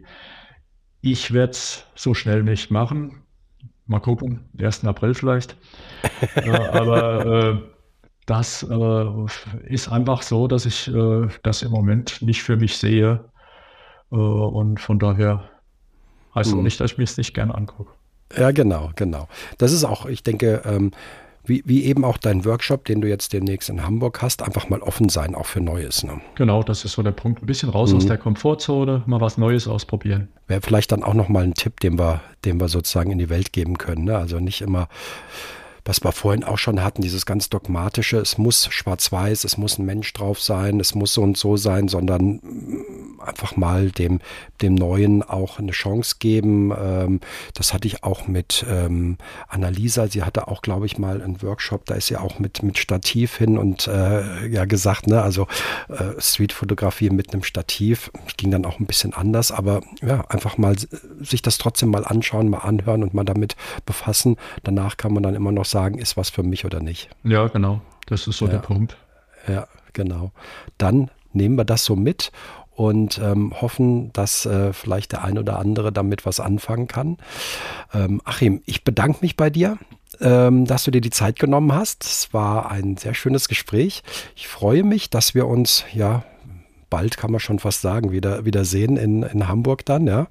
S2: Ich werde es so schnell nicht machen. Mal gucken, ersten April vielleicht. äh, aber äh, das äh, ist einfach so, dass ich äh, das im Moment nicht für mich sehe. Äh, und von daher heißt es hm. nicht, dass ich mir es nicht gerne angucke.
S1: Ja, genau, genau. Das ist auch, ich denke, ähm, wie, wie eben auch dein Workshop, den du jetzt demnächst in Hamburg hast, einfach mal offen sein, auch für Neues. Ne?
S2: Genau, das ist so der Punkt. Ein bisschen raus mhm. aus der Komfortzone, mal was Neues ausprobieren.
S1: Wäre vielleicht dann auch nochmal ein Tipp, den wir, den wir sozusagen in die Welt geben können. Ne? Also nicht immer, was wir vorhin auch schon hatten, dieses ganz dogmatische, es muss schwarz-weiß, es muss ein Mensch drauf sein, es muss so und so sein, sondern einfach mal dem, dem Neuen auch eine Chance geben. Ähm, das hatte ich auch mit ähm, Annalisa, sie hatte auch, glaube ich, mal einen Workshop, da ist sie auch mit, mit Stativ hin und äh, ja gesagt, ne, also äh, Streetfotografie mit einem Stativ, ging dann auch ein bisschen anders, aber ja, einfach mal sich das trotzdem mal anschauen, mal anhören und mal damit befassen. Danach kann man dann immer noch sagen, ist was für mich oder nicht.
S2: Ja, genau. Das ist so ja. der Punkt.
S1: Ja, genau. Dann nehmen wir das so mit und ähm, hoffen, dass äh, vielleicht der ein oder andere damit was anfangen kann. Ähm, Achim, ich bedanke mich bei dir, ähm, dass du dir die Zeit genommen hast. Es war ein sehr schönes Gespräch. Ich freue mich, dass wir uns, ja, bald kann man schon fast sagen, wieder, wieder sehen in, in Hamburg dann. Ja.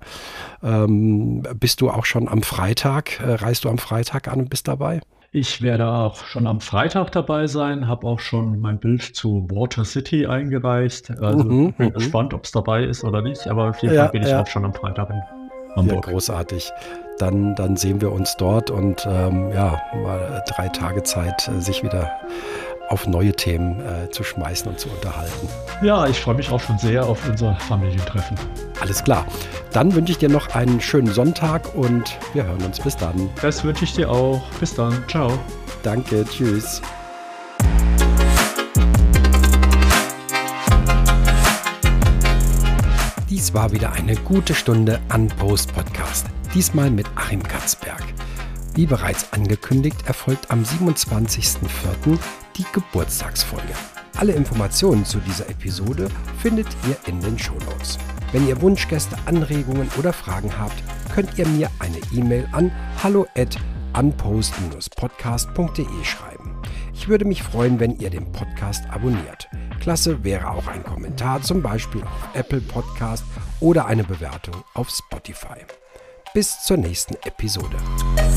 S1: Ähm, bist du auch schon am Freitag, äh, reist du am Freitag an und bist dabei?
S2: Ich werde auch schon am Freitag dabei sein, habe auch schon mein Bild zu Water City eingereicht. Also mhm, bin mhm. gespannt, ob es dabei ist oder nicht, aber auf jeden ja, Fall bin ich ja. auch schon am Freitag in Hamburg.
S1: Ja, großartig. Dann, dann sehen wir uns dort und ähm, ja, mal drei Tage Zeit, sich wieder auf neue Themen äh, zu schmeißen und zu unterhalten.
S2: Ja, ich freue mich auch schon sehr auf unser Familientreffen.
S1: Alles klar. Dann wünsche ich dir noch einen schönen Sonntag und wir hören uns. Bis dann.
S2: Das wünsche ich dir auch. Bis dann. Ciao.
S1: Danke. Tschüss. Dies war wieder eine gute Stunde Unpost Podcast. Diesmal mit Achim Katzberg. Wie bereits angekündigt, erfolgt am siebenundzwanzigsten vierten die Geburtstagsfolge. Alle Informationen zu dieser Episode findet ihr in den Shownotes. Wenn ihr Wunschgäste, Anregungen oder Fragen habt, könnt ihr mir eine E-Mail an hallo at unpost dash podcast punkt de schreiben. Ich würde mich freuen, wenn ihr den Podcast abonniert. Klasse wäre auch ein Kommentar, zum Beispiel auf Apple Podcast oder eine Bewertung auf Spotify. Bis zur nächsten Episode.